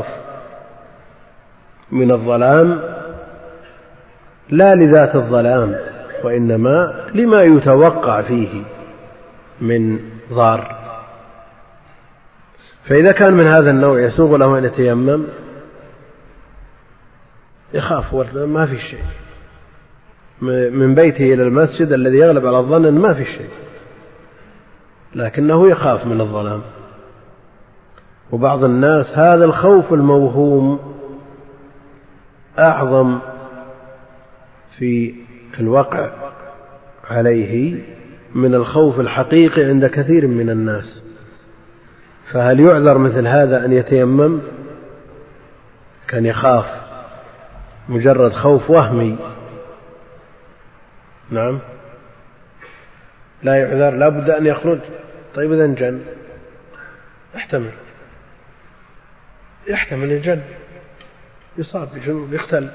من الظلام لا لذات الظلام، وإنما لما يتوقع فيه من ضار. فإذا كان من هذا النوع يسوغ له أن يتيمم، يخاف ما في شيء، من بيته إلى المسجد الذي يغلب على الظن ما في شيء، لكنه يخاف من الظلام. وبعض الناس هذا الخوف الموهوم أعظم في الوقع عليه من الخوف الحقيقي عند كثير من الناس. فهل يعذر مثل هذا أن يتيمم؟ كان يخاف مجرد خوف وهمي، نعم لا يعذر، لا بد أن يخرج. طيب إذا انجن، يحتمل الجن، يصاب بجنون، يختل،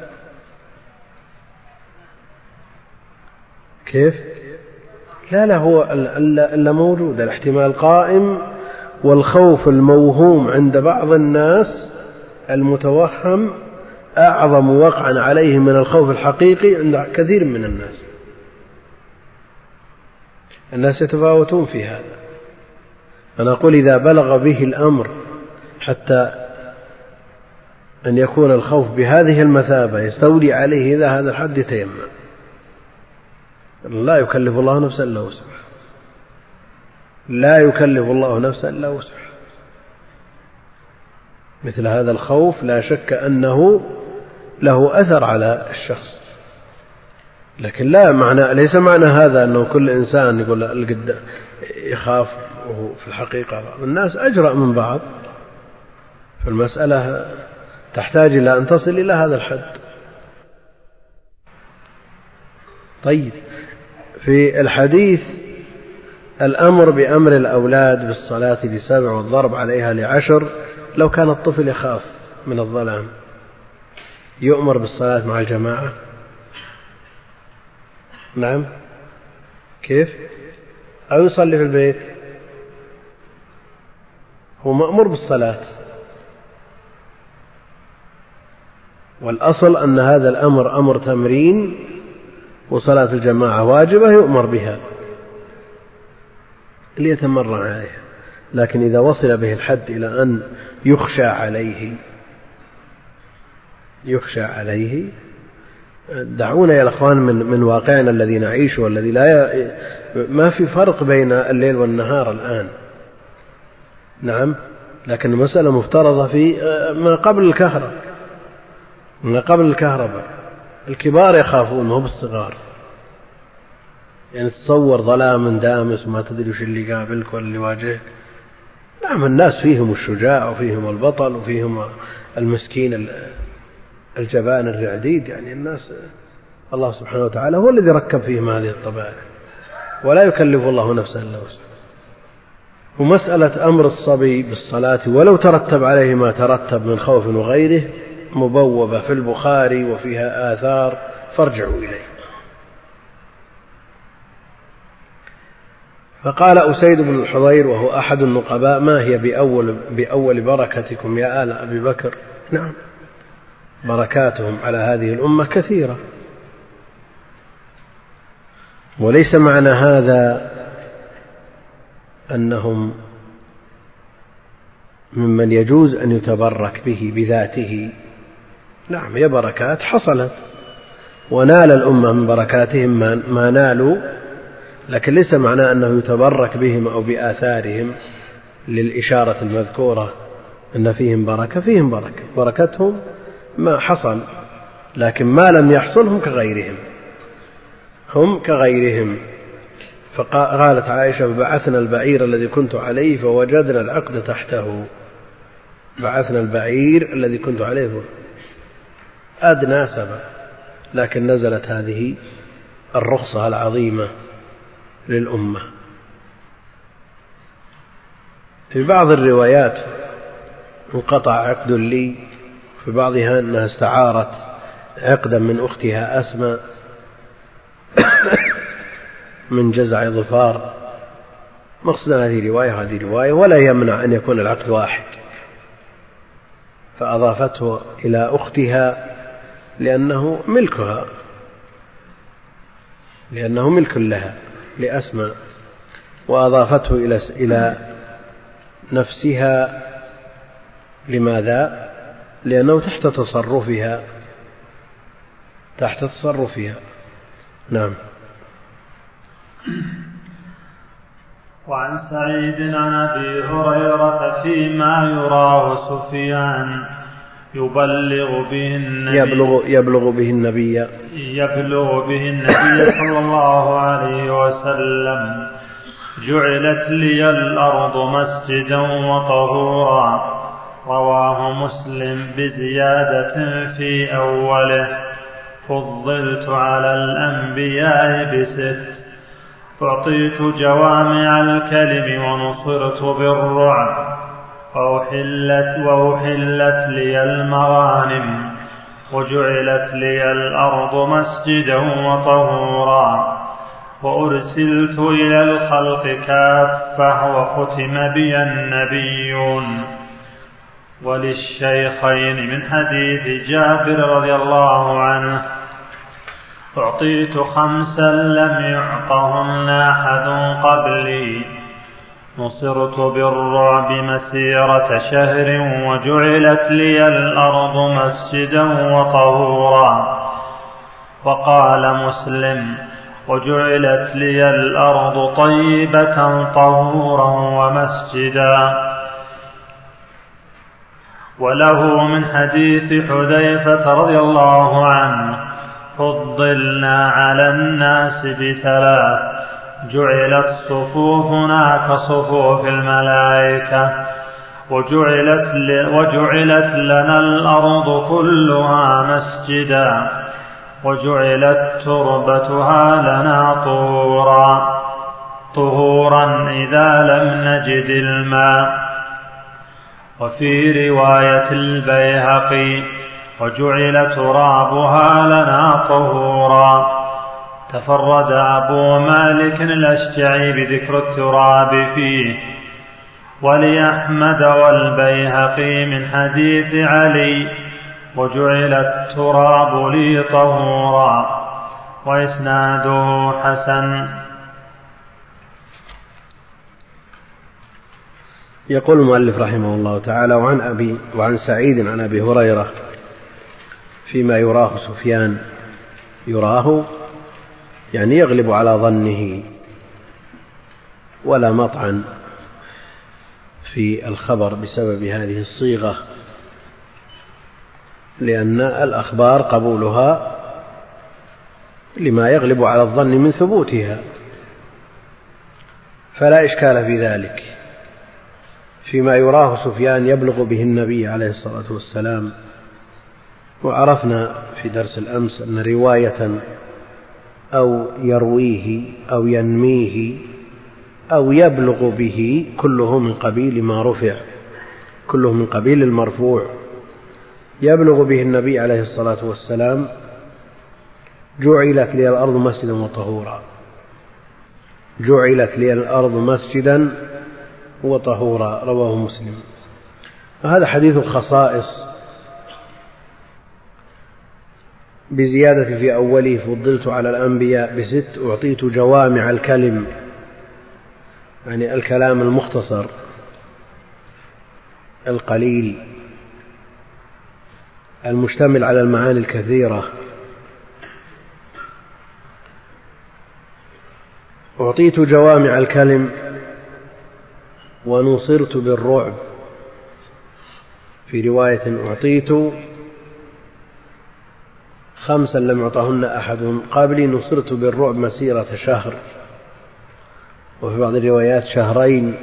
كيف؟ لا هو إلا موجود الاحتمال قائم، والخوف الموهوم عند بعض الناس المتوهم أعظم وقعا عليه من الخوف الحقيقي عند كثير من الناس. الناس يتفاوتون في هذا. أنا أقول إذا بلغ به الأمر حتى أن يكون الخوف بهذه المثابة يستولي عليه إذا هذا الحد يتيمم. لا يكلف الله نفسا إلا وسعها، لا يكلف الله نفسا إلا وسعها. مثل هذا الخوف لا شك أنه له أثر على الشخص، لكن ليس معنى هذا أنه كل إنسان يقول يخاف، وهو في الحقيقة الناس أجرأ من بعض، فالمسألة تحتاج إلى أن تصل إلى هذا الحد. طيب، في الحديث الأمر بأمر الأولاد بالصلاة ل7 والضرب عليها ل10، لو كان الطفل يخاف من الظلام يؤمر بالصلاة مع الجماعة؟ نعم، كيف؟ أو يصلي في البيت؟ هو مأمور بالصلاة، والأصل أن هذا الأمر أمر تمرين، وصلاة الجماعة واجبة يؤمر بها ليتمرن عليها. لكن إذا وصل به الحد إلى أن يخشى عليه، دعونا يا الأخوان من واقعنا الذي نعيشه، والذي ما في فرق بين الليل والنهار الآن، نعم، لكن المسألة مفترضة في ما قبل الكهرباء. الكبار يخافون، ما هو بالصغار. يعني تصور ظلام دامس ما تدري وش اللي قابلك واللي واجهك. نعم، الناس فيهم الشجاع وفيهم البطل وفيهم المسكين الجبان الرعديد، يعني الناس الله سبحانه وتعالى هو الذي ركب فيهم هذه الطبائع، ولا يكلف الله نفسا إلا وسعها. ومسألة أمر الصبي بالصلاة ولو ترتب عليه ما ترتب من خوف وغيره مبوبة في البخاري وفيها آثار، فارجعوا إليه. فقال أسيد بن الحضير وهو أحد النقباء: ما هي بأول بركتكم يا آل أبي بكر؟ نعم، بركاتهم على هذه الأمة كثيرة. وليس معنى هذا أنهم ممن يجوز أن يتبرك به بذاته. نعم، هي بركات حصلت ونال الأمة من بركاتهم ما نالوا، لكن ليس معنى أنه يتبرك بهم أو بآثارهم للإشارة المذكورة أن فيهم بركة. فيهم بركة، بركتهم ما حصل، لكن ما لم يحصل هم كغيرهم. فقالت عائشة: بعثنا البعير الذي كنت عليه فوجدنا العقد تحته. بعثنا البعير الذي كنت عليه أدنى سبب، لكن نزلت هذه الرخصة العظيمة للأمة. في بعض الروايات انقطع عقد لي، في بعضها أنها استعارت عقدا من أختها أسماء من جزع ظفار. مقصد هذه رواية ولا يمنع أن يكون العقد واحد، فأضافته إلى أختها لأنه ملكها، لأنه ملك لها لأسماء، وأضافته إلى نفسها. لماذا؟ لأنه تحت تصرفها. نعم. وعن سعيد عن أبي هريرة فيما يراه سفيان يبلغ به النبي صلى الله عليه وسلم: جعلت لي الأرض مسجدا وطهورا. رواه مسلم بزيادة في أوله: فضلت على الأنبياء ب6، أعطيت جوامع الكلم ونصرت بالرعب، وأحلت لي المغانم، وجعلت لي الأرض مسجدا وطهورا، وأرسلت إلى الخلق كافة، وختم بي النبيون. وللشيخين من حديث جابر رضي الله عنه: أعطيت 5 لم يعطهن أحد قبلي، نصرت بالرعب مسيرة شهر، وجعلت لي الأرض مسجدا وطهورا. وقال مسلم: وجعلت لي الأرض طيبة طهورا ومسجدا. وله من حديث حذيفة رضي الله عنه: فضلنا على الناس ب3: جعلت صفوفنا كصفوف الملائكة، وجعلت لنا الأرض كلها مسجدا، وجعلت تربتها لنا طهورا إذا لم نجد الماء. وفي رواية البيهقي: وجعل ترابها لنا طهورا. تفرد أبو مالك الأشجعي بذكر التراب فيه. ولأحمد والبيهقي من حديث علي: وجعل التراب لي طهورا، وإسناده حسن. يقول المؤلف رحمه الله تعالى: وعن سعيد عن أبي هريرة فيما يراه سفيان. يراه يعني يغلب على ظنه، ولا مطعن في الخبر بسبب هذه الصيغة، لأن الأخبار قبولها لما يغلب على الظن من ثبوتها، فلا إشكال في ذلك. فيما يراه سفيان يبلغ به النبي عليه الصلاة والسلام. وعرفنا في درس الأمس أن رواية أو يرويه أو ينميه أو يبلغ به كله من قبيل ما رفع، كله من قبيل المرفوع. يبلغ به النبي عليه الصلاة والسلام: جعلت لي الأرض مسجدا وطهورا. جعلت لي الأرض مسجدا وطهورا، رواه مسلم. وهذا حديث خصائص بزيادة في أوله فضلت على الأنبياء ب6 أعطيت جوامع الكلم، يعني الكلام المختصر القليل المشتمل على المعاني الكثيرة. أعطيت جوامع الكلم ونصرت بالرعب. في رواية أعطيت 5 لم يعطهن أحد قبلي، نصرت بالرعب مسيرة شهر، وفي بعض الروايات 2 شهر،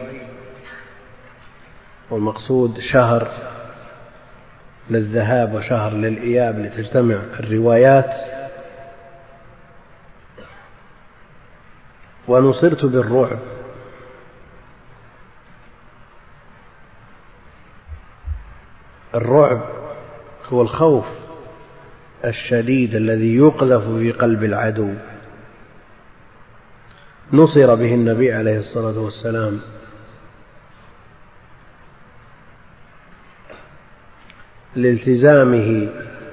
والمقصود شهر للذهاب وشهر للإياب لتجتمع الروايات. ونصرت بالرعب، الرعب هو الخوف الشديد الذي يقذف في قلب العدو. نصر به النبي عليه الصلاة والسلام لالتزامه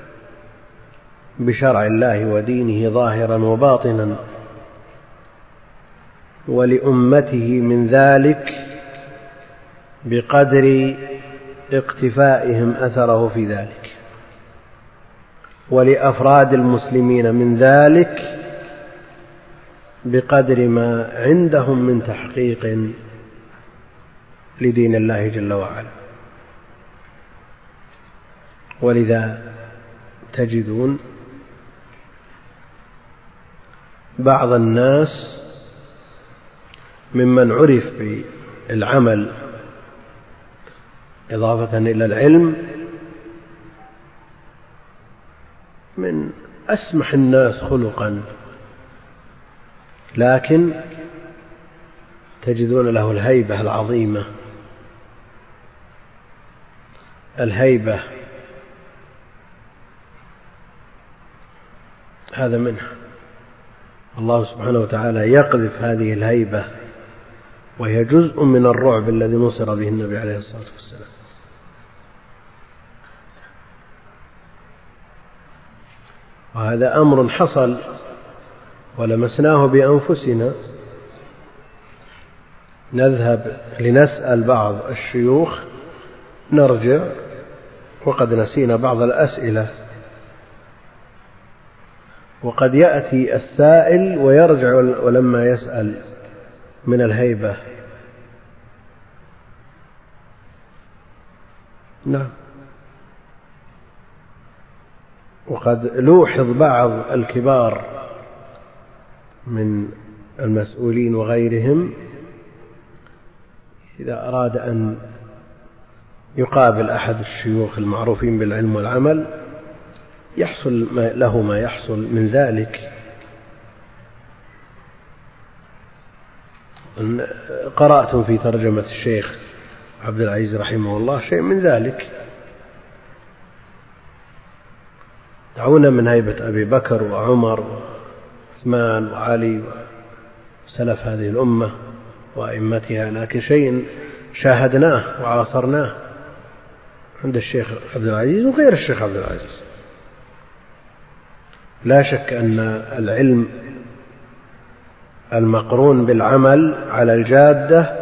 بشرع الله ودينه ظاهرا وباطنا، ولأمته من ذلك بقدر اقتفائهم أثره في ذلك، ولأفراد المسلمين من ذلك بقدر ما عندهم من تحقيق لدين الله جل وعلا. ولذا تجدون بعض الناس ممن عرف بالعمل إضافة إلى العلم من أسمح الناس خلقا، لكن تجدون له الهيبة العظيمة، الهيبة هذا منها. الله سبحانه وتعالى يقذف هذه الهيبة، وهي جزء من الرعب الذي نصر به النبي عليه الصلاة والسلام. وهذا أمر حصل ولمسناه بأنفسنا. نذهب لنسأل بعض الشيوخ نرجع وقد نسينا بعض الأسئلة، وقد يأتي السائل ويرجع ولما يسأل من الهيبة. نعم. وقد لوحظ بعض الكبار من المسؤولين وغيرهم إذا أراد أن يقابل أحد الشيوخ المعروفين بالعلم والعمل يحصل له ما يحصل من ذلك. قرأتم في ترجمة الشيخ عبد العزيز رحمه الله شيء من ذلك. دعونا من هيبة أبي بكر وعمر وعثمان وعلي وسلف هذه الأمة وأئمتها، لكن شيء شاهدناه وعاصرناه عند الشيخ عبد العزيز وغير الشيخ عبد العزيز. لا شك أن العلم المقرون بالعمل على الجادة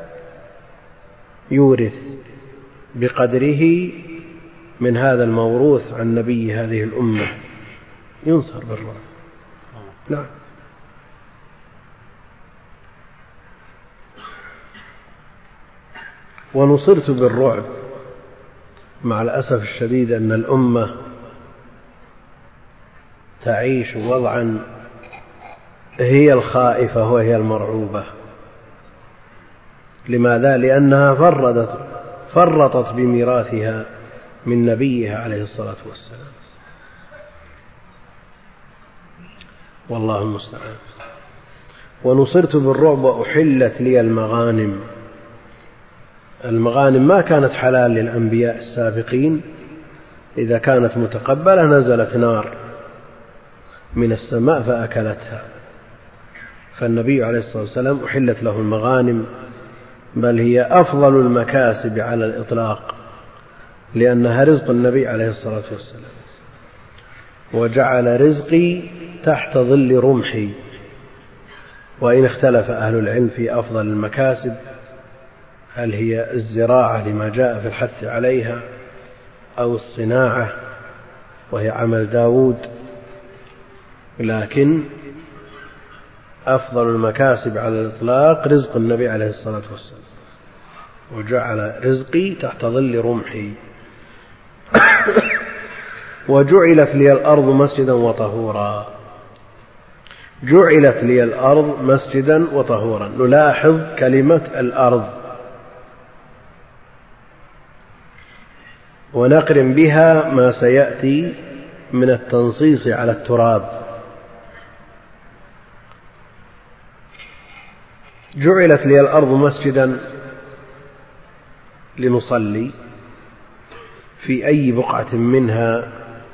يورث بقدره من هذا الموروث عن نبي هذه الأمة، ينصر بالرعب. نعم. ونصرت بالرعب. مع الأسف الشديد أن الأمة تعيش وضعا هي الخائفة وهي المرعوبة. لماذا؟ لأنها فرطت بميراثها من نبيها عليه الصلاة والسلام، والله المستعان. ونصرت بالرعب وأحلت لي المغانم. المغانم ما كانت حلال للأنبياء السابقين، إذا كانت متقبلة نزلت نار من السماء فأكلتها، فالنبي عليه الصلاة والسلام أحلت له المغانم، بل هي أفضل المكاسب على الإطلاق، لأنها رزق النبي عليه الصلاة والسلام. وجعل رزقي تحت ظل رمحي. وإن اختلف أهل العلم في أفضل المكاسب، هل هي الزراعة لما جاء في الحث عليها، أو الصناعة وهي عمل داود، لكن أفضل المكاسب على الإطلاق رزق النبي عليه الصلاة والسلام. وجعل رزقي تحت ظل رمحي وجعلت لي الأرض مسجدا وطهورا. جعلت لي الأرض مسجدا وطهورا. نلاحظ كلمة الأرض ونقرن بها ما سيأتي من التنصيص على التراب. جعلت لي الأرض مسجدا لنصلي في أي بقعة منها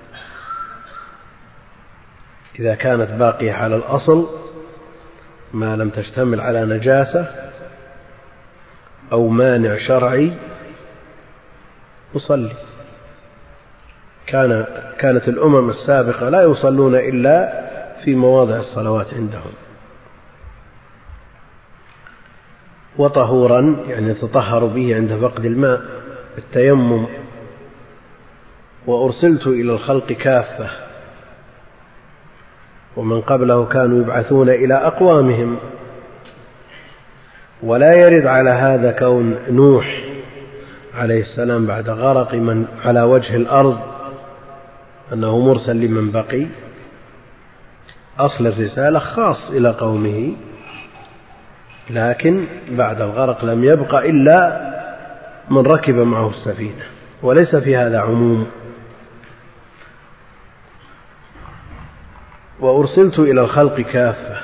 إذا كانت باقية على الأصل ما لم تشتمل على نجاسة أو مانع شرعي نصلي. كانت الأمم السابقة لا يصلون إلا في مواضع الصلوات عندهم. وطهورا يعني يتطهر به عند فقد الماء التيمم. وأرسلت إلى الخلق كافة، ومن قبله كانوا يبعثون إلى أقوامهم. ولا يرد على هذا كون نوح عليه السلام بعد غرق من على وجه الأرض أنه مرسل لمن بقي. أصل الرسالة خاص إلى قومه، لكن بعد الغرق لم يبق إلا من ركب معه السفينة، وليس في هذا عموم. وأرسلت إلى الخلق كافة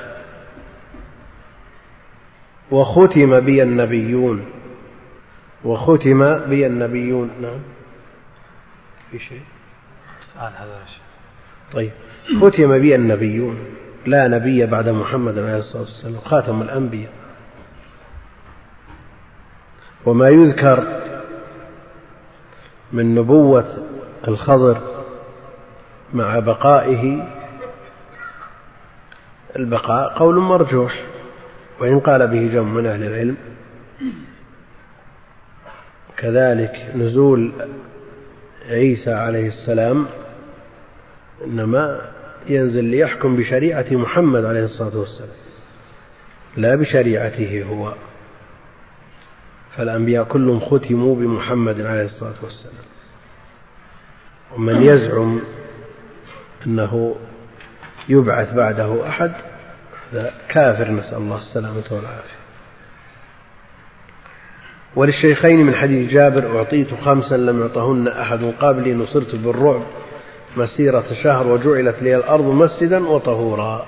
وختم بي النبيون. وختم بي النبيون. نعم في شيء هذا شيء. طيب ختم بي النبيون، لا نبي بعد محمد عليه الصلاة والسلام، خاتم الأنبياء. وما يذكر من نبوة الخضر مع بقائه، البقاء قول مرجوح وإن قال به جمع من أهل العلم. كذلك نزول عيسى عليه السلام إنما ينزل ليحكم بشريعة محمد عليه الصلاة والسلام لا بشريعته هو، فالأنبياء كلهم ختموا بمحمد عليه الصلاة والسلام. ومن يزعم أنه يبعث بعده أحد هذا كافر، نسأل الله السلامة والعافية. وللشيخين من حديث جابر: أعطيت 5 لم يعطهن أحد قبلي، نصرت بالرعب مسيرة شهر، وجعلت لي الأرض مسجدا وطهورا.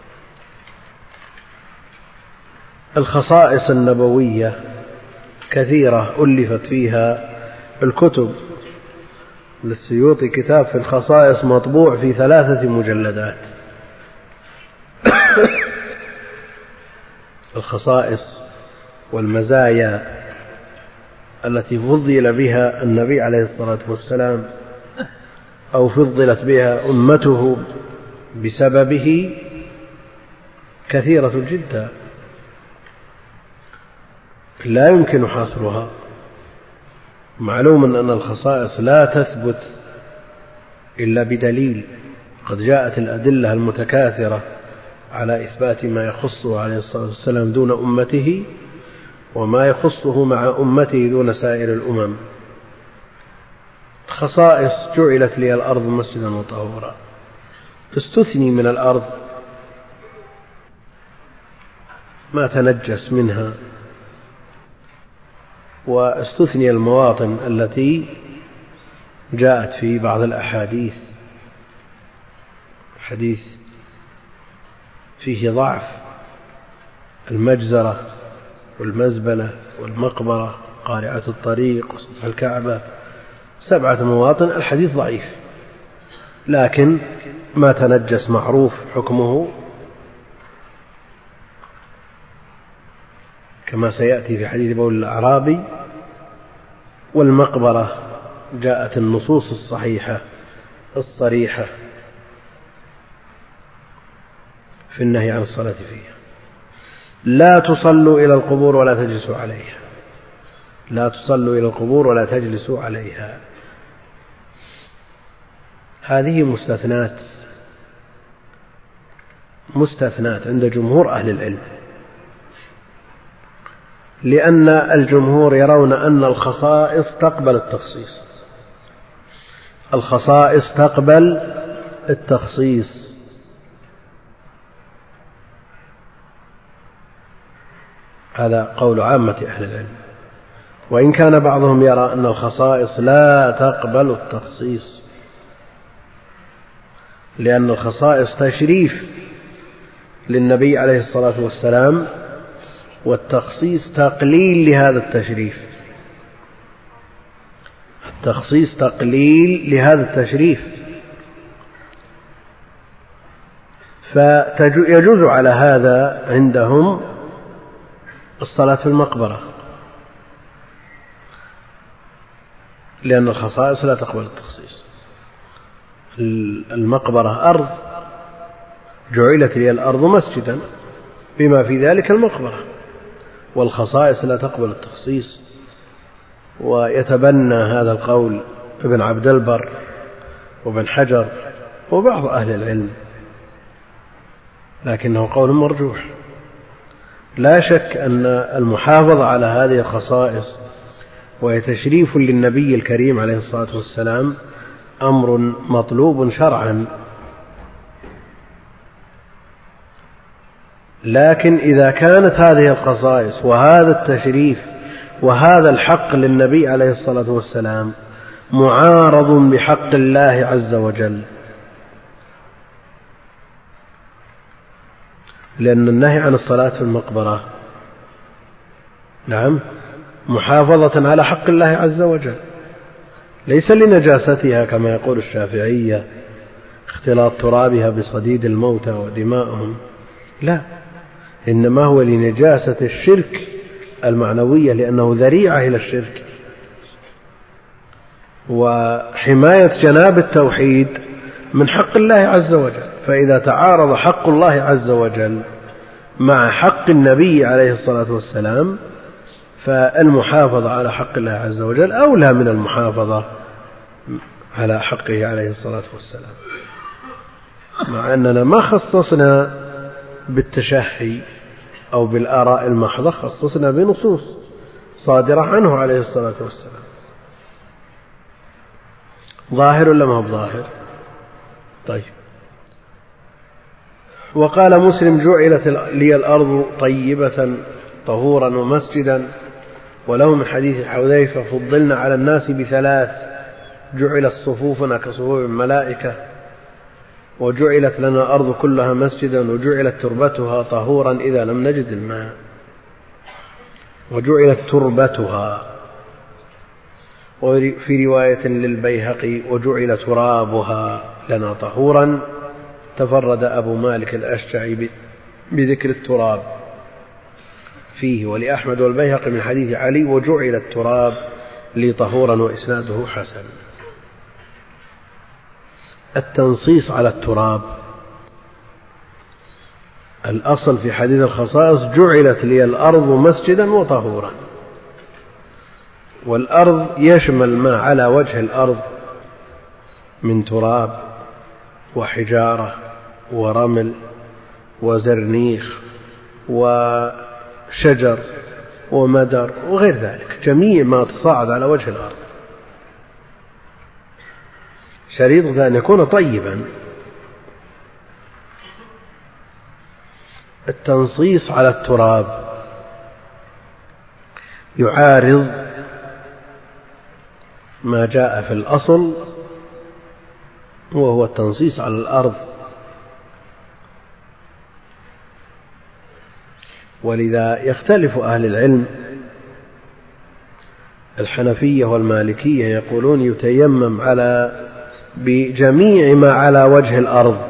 الخصائص النبوية كثيرة ألفت فيها الكتب. للسيوطي كتاب في الخصائص مطبوع في 3 مجلدات. الخصائص والمزايا التي فضل بها النبي عليه الصلاة والسلام أو فضلت بها أمته بسببه كثيرة جدا لا يمكن حصرها. معلوم أن الخصائص لا تثبت إلا بدليل. قد جاءت الأدلة المتكاثرة على إثبات ما يخصه عليه الصلاة والسلام دون أمته، وما يخصه مع أمته دون سائر الأمم. خصائص: جعلت لي الأرض مسجدا وطهورا. استثني من الأرض ما تنجس منها، واستثني المواطن التي جاءت في بعض الأحاديث حديث فيه ضعف: المجزرة والمزبلة والمقبرة، قارعة الطريق، وسطح الكعبة، 7 مواطن. الحديث ضعيف، لكن ما تنجس معروف حكمه كما سيأتي في حديث بول الأعرابي. والمقبرة جاءت النصوص الصحيحة الصريحة في النهي عن الصلاة فيها. لا تصلوا إلى القبور ولا تجلسوا عليها، لا تصلوا إلى القبور ولا تجلسوا عليها. هذه مستثنات عند جمهور أهل العلم، لأن الجمهور يرون أن الخصائص تقبل التخصيص، الخصائص تقبل التخصيص. هذا قول عامة أهل العلم، وإن كان بعضهم يرى أن الخصائص لا تقبل التخصيص، لأن الخصائص تشريف للنبي عليه الصلاة والسلام، والتخصيص تقليل لهذا التشريف، التخصيص تقليل لهذا التشريف. فيجوز على هذا عندهم الصلاة في المقبرة، لأن الخصائص لا تقبل التخصيص. المقبرة أرض، جعلت لي الأرض مسجدا، بما في ذلك المقبرة، والخصائص لا تقبل التخصيص. ويتبنى هذا القول ابن عبد البر وابن حجر وبعض أهل العلم، لكنه قول مرجوح. لا شك أن المحافظة على هذه الخصائص وهي تشريف للنبي الكريم عليه الصلاة والسلام أمر مطلوب شرعا، لكن إذا كانت هذه الخصائص وهذا التشريف وهذا الحق للنبي عليه الصلاة والسلام معارض بحق الله عز وجل، لأن النهي عن الصلاة في المقبرة نعم محافظة على حق الله عز وجل، ليس لنجاستها كما يقول الشافعية اختلاط ترابها بصديد الموتى ودماءهم، لا، إنما هو لنجاسة الشرك المعنوية، لأنه ذريعة إلى الشرك، وحماية جناب التوحيد من حق الله عز وجل. فإذا تعارض حق الله عز وجل مع حق النبي عليه الصلاة والسلام، فالمحافظة على حق الله عز وجل أولى من المحافظة على حقه عليه الصلاة والسلام، مع أننا ما خصصنا بالتشهي أو بالآراء المحضة، خصصنا بنصوص صادرة عنه عليه الصلاة والسلام. ظاهر ولا ما هو ظاهر؟ طيب. وقال مسلم: جعلت لي الأرض طيبة طهورا ومسجدا. وله من حديث حذيفة: فضلنا على الناس بثلاث: جعلت صفوفنا كصفوف الملائكة، وجعلت لنا الأرض كلها مسجدا، وجعلت تربتها طهورا إذا لم نجد الماء. وجعلت تربتها. وفي رواية للبيهقي: وجعل ترابها لنا طهورا. تفرد أبو مالك الأشجعي بذكر التراب فيه، ولأحمد والبيهقي من حديث علي: وجعل التراب لي طهورا، وإسناده حسن. التنصيص على التراب الأصل في حديث الخصائص: جعلت لي الأرض مسجدا وطهورا. والأرض يشمل ما على وجه الأرض من تراب وحجارة ورمل وزرنيخ وشجر ومدر وغير ذلك، جميع ما تصاعد على وجه الأرض، شريط أن يكون طيبا. التنصيص على التراب يعارض ما جاء في الأصل، وهو التنصيص على الأرض. ولذا يختلف أهل العلم، الحنفية والمالكية يقولون يتيمم بجميع ما على وجه الأرض،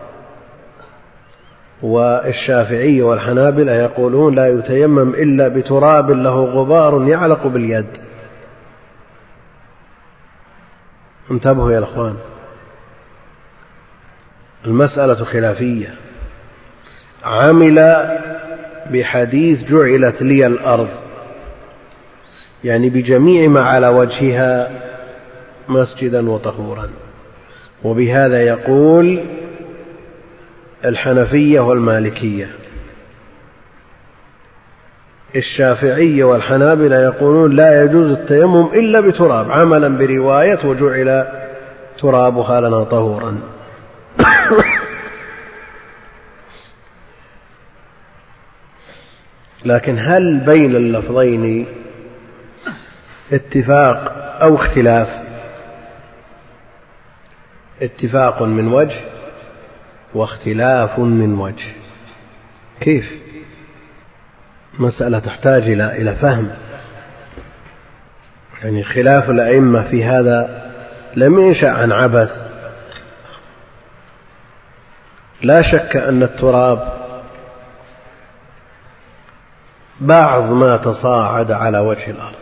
والشافعي والحنابلة يقولون لا يتيمم إلا بتراب له غبار يعلق باليد. انتبهوا يا الأخوان، المسألة خلافية، عمل بحديث جعلت لي الأرض، يعني بجميع ما على وجهها مسجدا وطهورا. وبهذا يقول الحنفية والمالكية. الشافعية والحنابلة يقولون لا يجوز التيمم إلا بتراب، عملا برواية وجعل ترابها لنا طهورا. لكن هل بين اللفظين اتفاق أو اختلاف؟ اتفاق من وجه واختلاف من وجه. كيف؟ مسألة تحتاج إلى فهم. يعني خلاف الأئمة في هذا لم ينشأ عن عبث. لا شك أن التراب بعض ما تصاعد على وجه الأرض،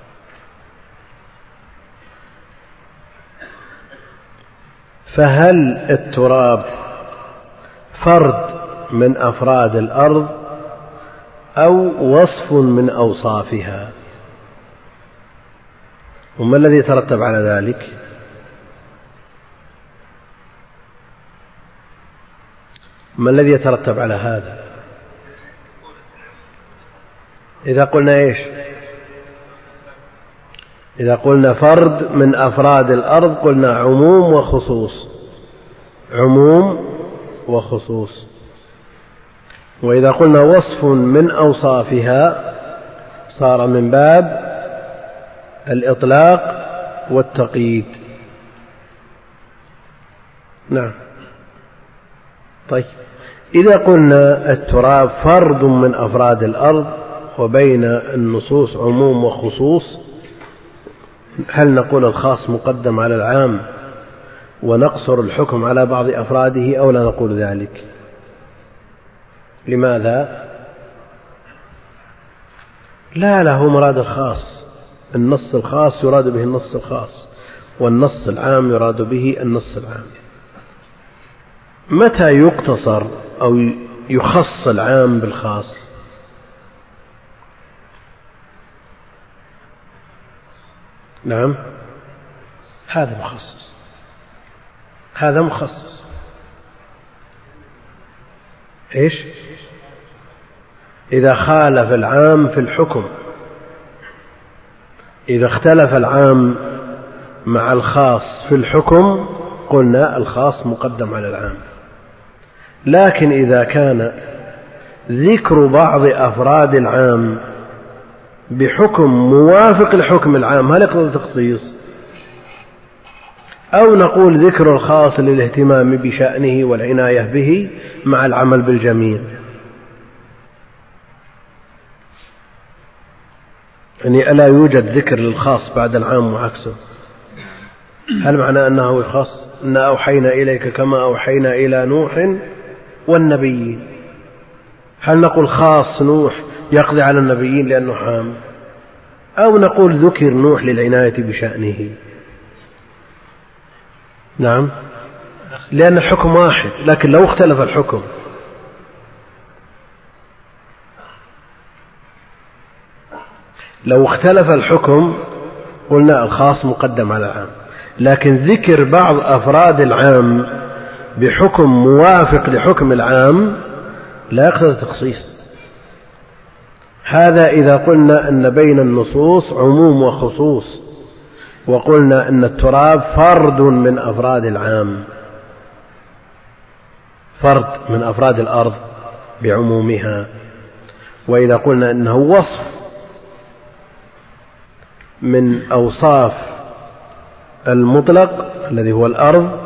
فهل التراب فرد من أفراد الأرض أو وصف من أوصافها؟ وما الذي يترتب على ذلك؟ ما الذي يترتب على هذا؟ إذا قلنا إيش؟ إذا قلنا فرد من أفراد الأرض قلنا عموم وخصوص، عموم وخصوص. وإذا قلنا وصف من أوصافها صار من باب الإطلاق والتقييد. نعم. طيب، إذا قلنا التراب فرد من أفراد الأرض وبين النصوص عموم وخصوص، هل نقول الخاص مقدم على العام ونقصر الحكم على بعض أفراده أو لا نقول ذلك؟ لماذا؟ لا هو مراد الخاص. النص الخاص يراد به النص الخاص، والنص العام يراد به النص العام. متى يقتصر أو يخص العام بالخاص؟ نعم، هذا مخصص، هذا مخصص. إيش؟ إذا خالف العام في الحكم، إذا اختلف العام مع الخاص في الحكم قلنا الخاص مقدم على العام. لكن إذا كان ذكر بعض أفراد العام بحكم موافق لحكم العام هل يقتضي التخصيص؟ أو نقول ذكر الخاص للاهتمام بشأنه والعناية به مع العمل بالجميع؟ يعني ألا يوجد ذكر للخاص بعد العام وعكسه؟ هل معنى أنه يخص إن أوحينا إليك كما أوحينا إلى نوح والنبيين؟ هل نقول خاص نوح يقضي على النبيين لأنه عام، أو نقول ذكر نوح للعناية بشأنه؟ نعم، لأن الحكم واحد. لكن لو اختلف الحكم، لو اختلف الحكم قلنا الخاص مقدم على العام. لكن ذكر بعض أفراد العام بحكم موافق لحكم العام لا يقتضي التخصيص. هذا إذا قلنا أن بين النصوص عموم وخصوص، وقلنا أن التراب فرد من أفراد العام، فرد من أفراد الأرض بعمومها. وإذا قلنا أنه وصف من أوصاف المطلق الذي هو الأرض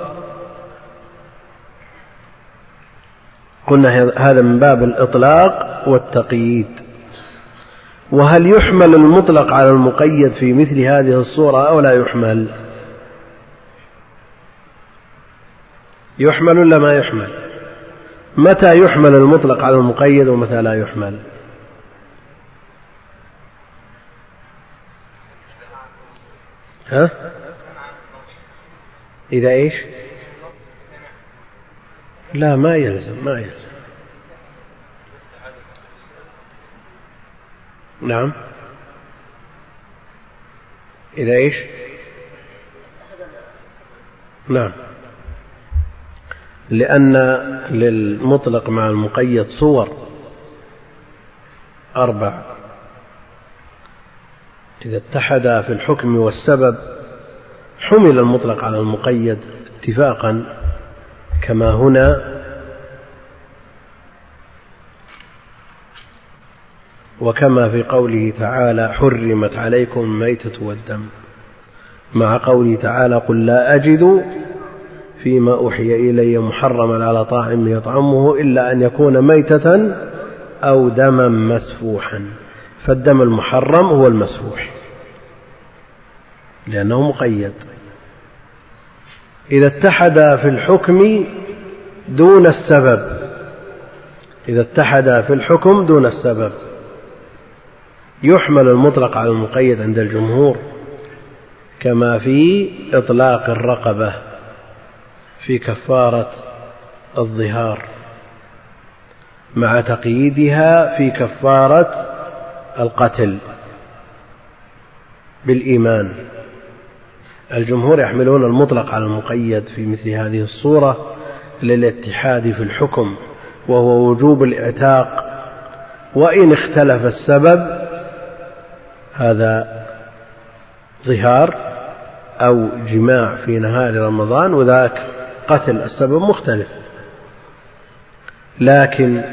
قلنا هذا من باب الإطلاق والتقييد. وهل يحمل المطلق على المقيد في مثل هذه الصورة أو لا يحمل؟ يحمل ولا ما يحمل؟ متى يحمل المطلق على المقيد ومتى لا يحمل؟ ها؟ إذا إيش؟ لا، ما يلزم، ما يلزم. نعم. إذا إيش؟ نعم، لأن للمطلق مع المقيد صور 4: إذا اتحدا في الحكم والسبب حمل المطلق على المقيد اتفاقا، كما هنا، وكما في قوله تعالى: حرمت عليكم الميتة والدم، مع قوله تعالى: قل لا أجد فيما أوحي إلي محرما على طاعم يطعمه إلا أن يكون ميتة أو دما مسفوحا. فالدم المحرم هو المسفوح لأنه مقيد. إذا اتحد في الحكم دون السبب، إذا اتحد في الحكم دون السبب يحمل المطلق على المقيد عند الجمهور، كما في إطلاق الرقبة في كفارة الظهار مع تقييدها في كفارة القتل بالإيمان. الجمهور يحملون المطلق على المقيد في مثل هذه الصورة للاتحاد في الحكم، وهو وجوب الاعتاق، وإن اختلف السبب، هذا ظهار أو جماع في نهار رمضان، وذاك قتل، السبب مختلف. لكن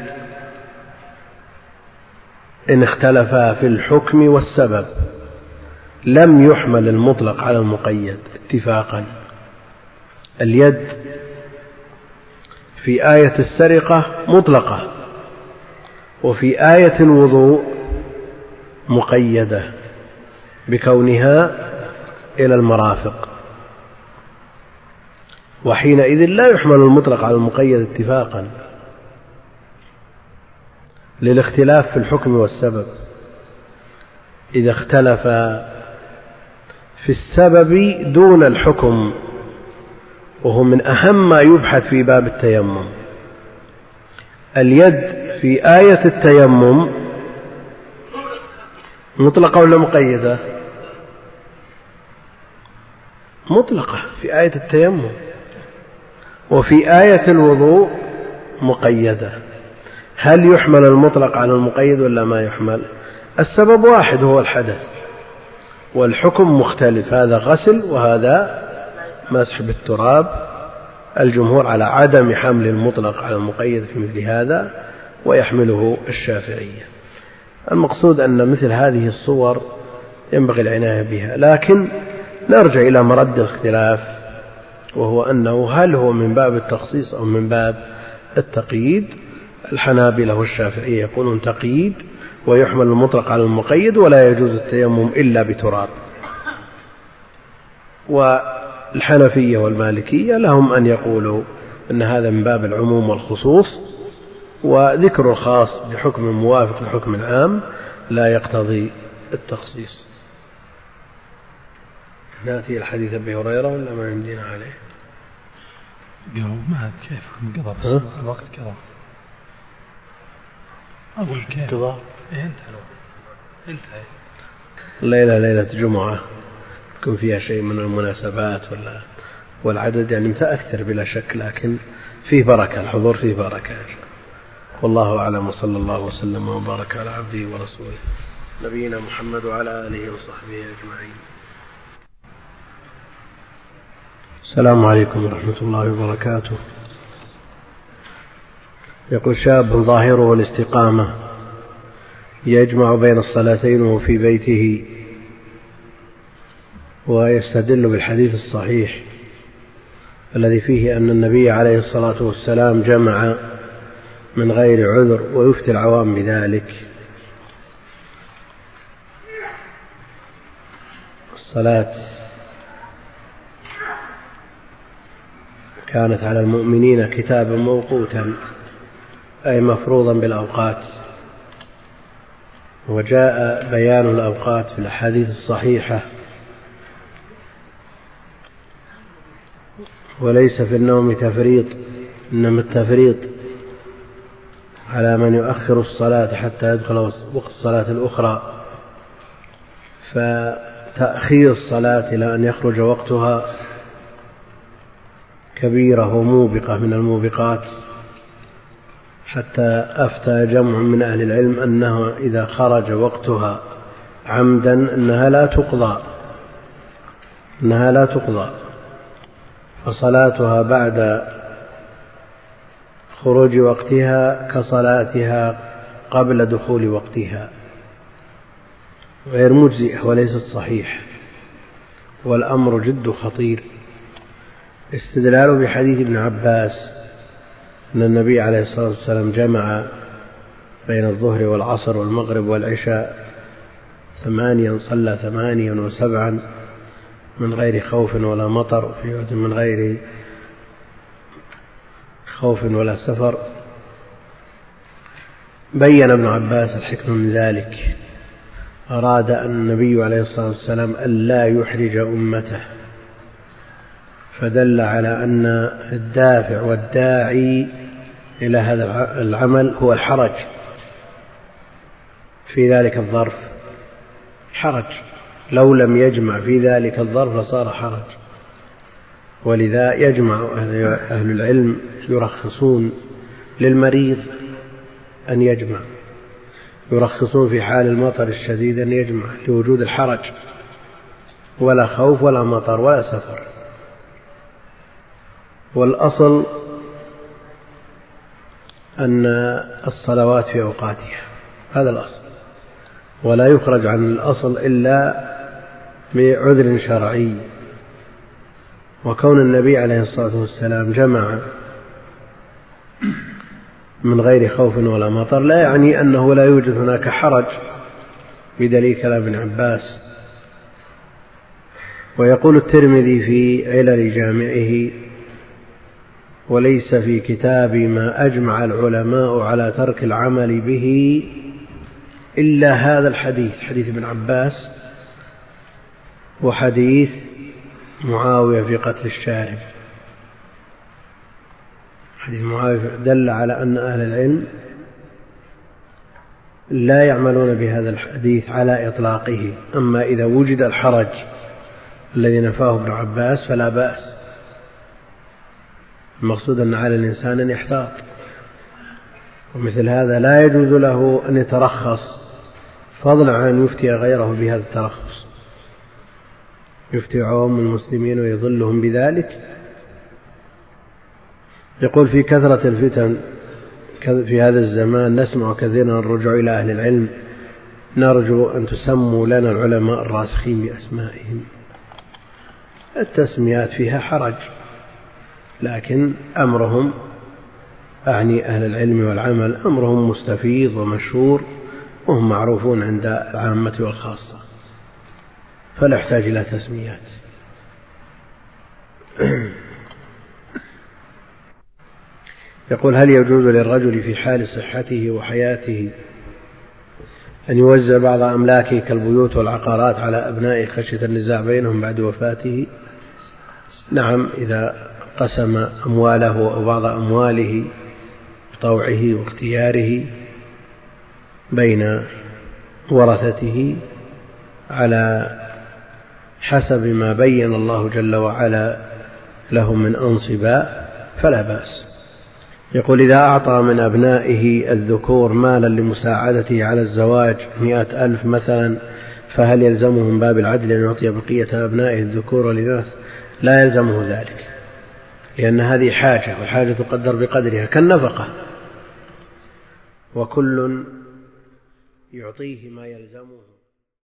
إن اختلفا في الحكم والسبب لم يحمل المطلق على المقيد اتفاقا. اليد في آية السرقة مطلقة، وفي آية الوضوء مقيدة بكونها إلى المرافق، وحينئذ لا يحمل المطلق على المقيد اتفاقا للاختلاف في الحكم والسبب. إذا اختلف في السبب دون الحكم، وهو من أهم ما يبحث في باب التيمم. اليد في آية التيمم مطلقة ولا مقيدة؟ مطلقة في آية التيمم، وفي آية الوضوء مقيدة. هل يحمل المطلق على المقيد ولا ما يحمل؟ السبب واحد هو الحدث، والحكم مختلف، هذا غسل وهذا مسح بالتراب. الجمهور على عدم حمل المطلق على المقيد في مثل هذا، ويحمله الشافعية. المقصود أن مثل هذه الصور ينبغي العناية بها، لكن نرجع إلى مرد الاختلاف، وهو أنه هل هو من باب التخصيص أو من باب التقييد. الحنابلة والشافعية يقولون تقييد، ويحمل المطلق على المقيد، ولا يجوز التيمم إلا بتراب. والحنفية والمالكية لهم أن يقولوا أن هذا من باب العموم والخصوص، وذكر الخاص بحكم موافق لحكم العام لا يقتضي التخصيص. نأتي الحديث أبي هريرة ولا ما عندنا عليه؟ ما كيف قضى الوقت كذا أقول كيف قضى انتهى. الليلة ليلة جمعة يكون فيها شيء من المناسبات والعدد يعني متأثر بلا شك، لكن فيه بركة، الحضور فيه بركة. والله أعلم، وصلى الله وسلم وبارك على عبده ورسوله نبينا محمد وعلى آله وصحبه أجمعين. السلام عليكم ورحمة الله وبركاته. يقول: شاب ظاهره الاستقامة يجمع بين الصلاتين وهو في بيته، ويستدل بالحديث الصحيح الذي فيه أن النبي عليه الصلاة والسلام جمع من غير عذر، ويفتي العوام بذلك. الصلاة كانت على المؤمنين كتابا موقوتا، أي مفروضا بالأوقات، وجاء بيان الأوقات في الأحاديث الصحيحة. وليس في النوم تفريط، إنما التفريط على من يؤخر الصلاة حتى يدخل وقت الصلاة الأخرى. فتأخير الصلاة إلى أن يخرج وقتها كبيرة وموبقة من الموبقات، حتى أفتى جمع من أهل العلم أنه إذا خرج وقتها عمدا أنها لا تقضى، فصلاتها بعد خروج وقتها كصلاتها قبل دخول وقتها، غير مجزئة وليست صحيح، والأمر جد خطير. استدلال بحديث ابن عباس أن النبي عليه الصلاة والسلام جمع بين الظهر والعصر والمغرب والعشاء 8 صلى 8 و7 من غير خوف ولا مطر، في من غير خوف ولا سفر. بين ابن عباس الحكمة من ذلك، أراد أن النبي عليه الصلاة والسلام ألا يحرج أمته، فدل على أن الدافع والداعي إلى هذا العمل هو الحرج في ذلك الظرف، حرج، لو لم يجمع في ذلك الظرف لصار حرج. ولذا يجمع أهل العلم يرخصون للمريض أن يجمع، يرخصون في حال المطر الشديد أن يجمع لوجود الحرج، ولا خوف ولا مطر ولا سفر. والأصل أن الصلوات في أوقاتها، هذا الأصل، ولا يخرج عن الأصل إلا بعذر شرعي. وكون النبي عليه الصلاة والسلام جمع من غير خوف ولا مطر لا يعني أنه لا يوجد هناك حرج، بدليل كلام ابن عباس. ويقول الترمذي في علل جامعه: وليس في كتاب ما أجمع العلماء على ترك العمل به إلا هذا الحديث، حديث ابن عباس وحديث معاوية في قتل الشارب. حديث معاوية دل على أن أهل العلم لا يعملون بهذا الحديث على إطلاقه، أما إذا وجد الحرج الذي نفاه ابن عباس فلا بأس. المقصود أن على الإنسان أن يحتاط، ومثل هذا لا يجوز له أن يترخص، فضلا عن أن يفتي غيره بهذا الترخص، يفتي عوام المسلمين ويضلهم بذلك. يقول: في كثرة الفتن في هذا الزمان نسمع كثيرا الرجوع إلى أهل العلم، نرجو أن تسموا لنا العلماء الراسخين بأسمائهم. التسميات فيها حرج، لكن أمرهم، أعني أهل العلم والعمل، أمرهم مستفيض ومشهور، وهم معروفون عند العامة والخاصة، فلا يحتاج إلى تسميات. يقول: هل يجوز للرجل في حال صحته وحياته أن يوزع بعض أملاكه كالبيوت والعقارات على أبنائه خشية النزاع بينهم بعد وفاته؟ نعم، إذا قسم أمواله أو بعض أمواله بطوعه واختياره بين ورثته على حسب ما بين الله جل وعلا لهم من أنصباء فلا بأس. يقول: إذا أعطى من أبنائه الذكور مالا لمساعدته على الزواج 100,000 مثلا، فهل يلزمه من باب العدل أن يعطي بقية أبنائه الذكور والإناث؟ لا يلزمه ذلك، لأن هذه حاجة، والحاجة تقدر بقدرها كالنفقة، وكل يعطيه ما يلزمه.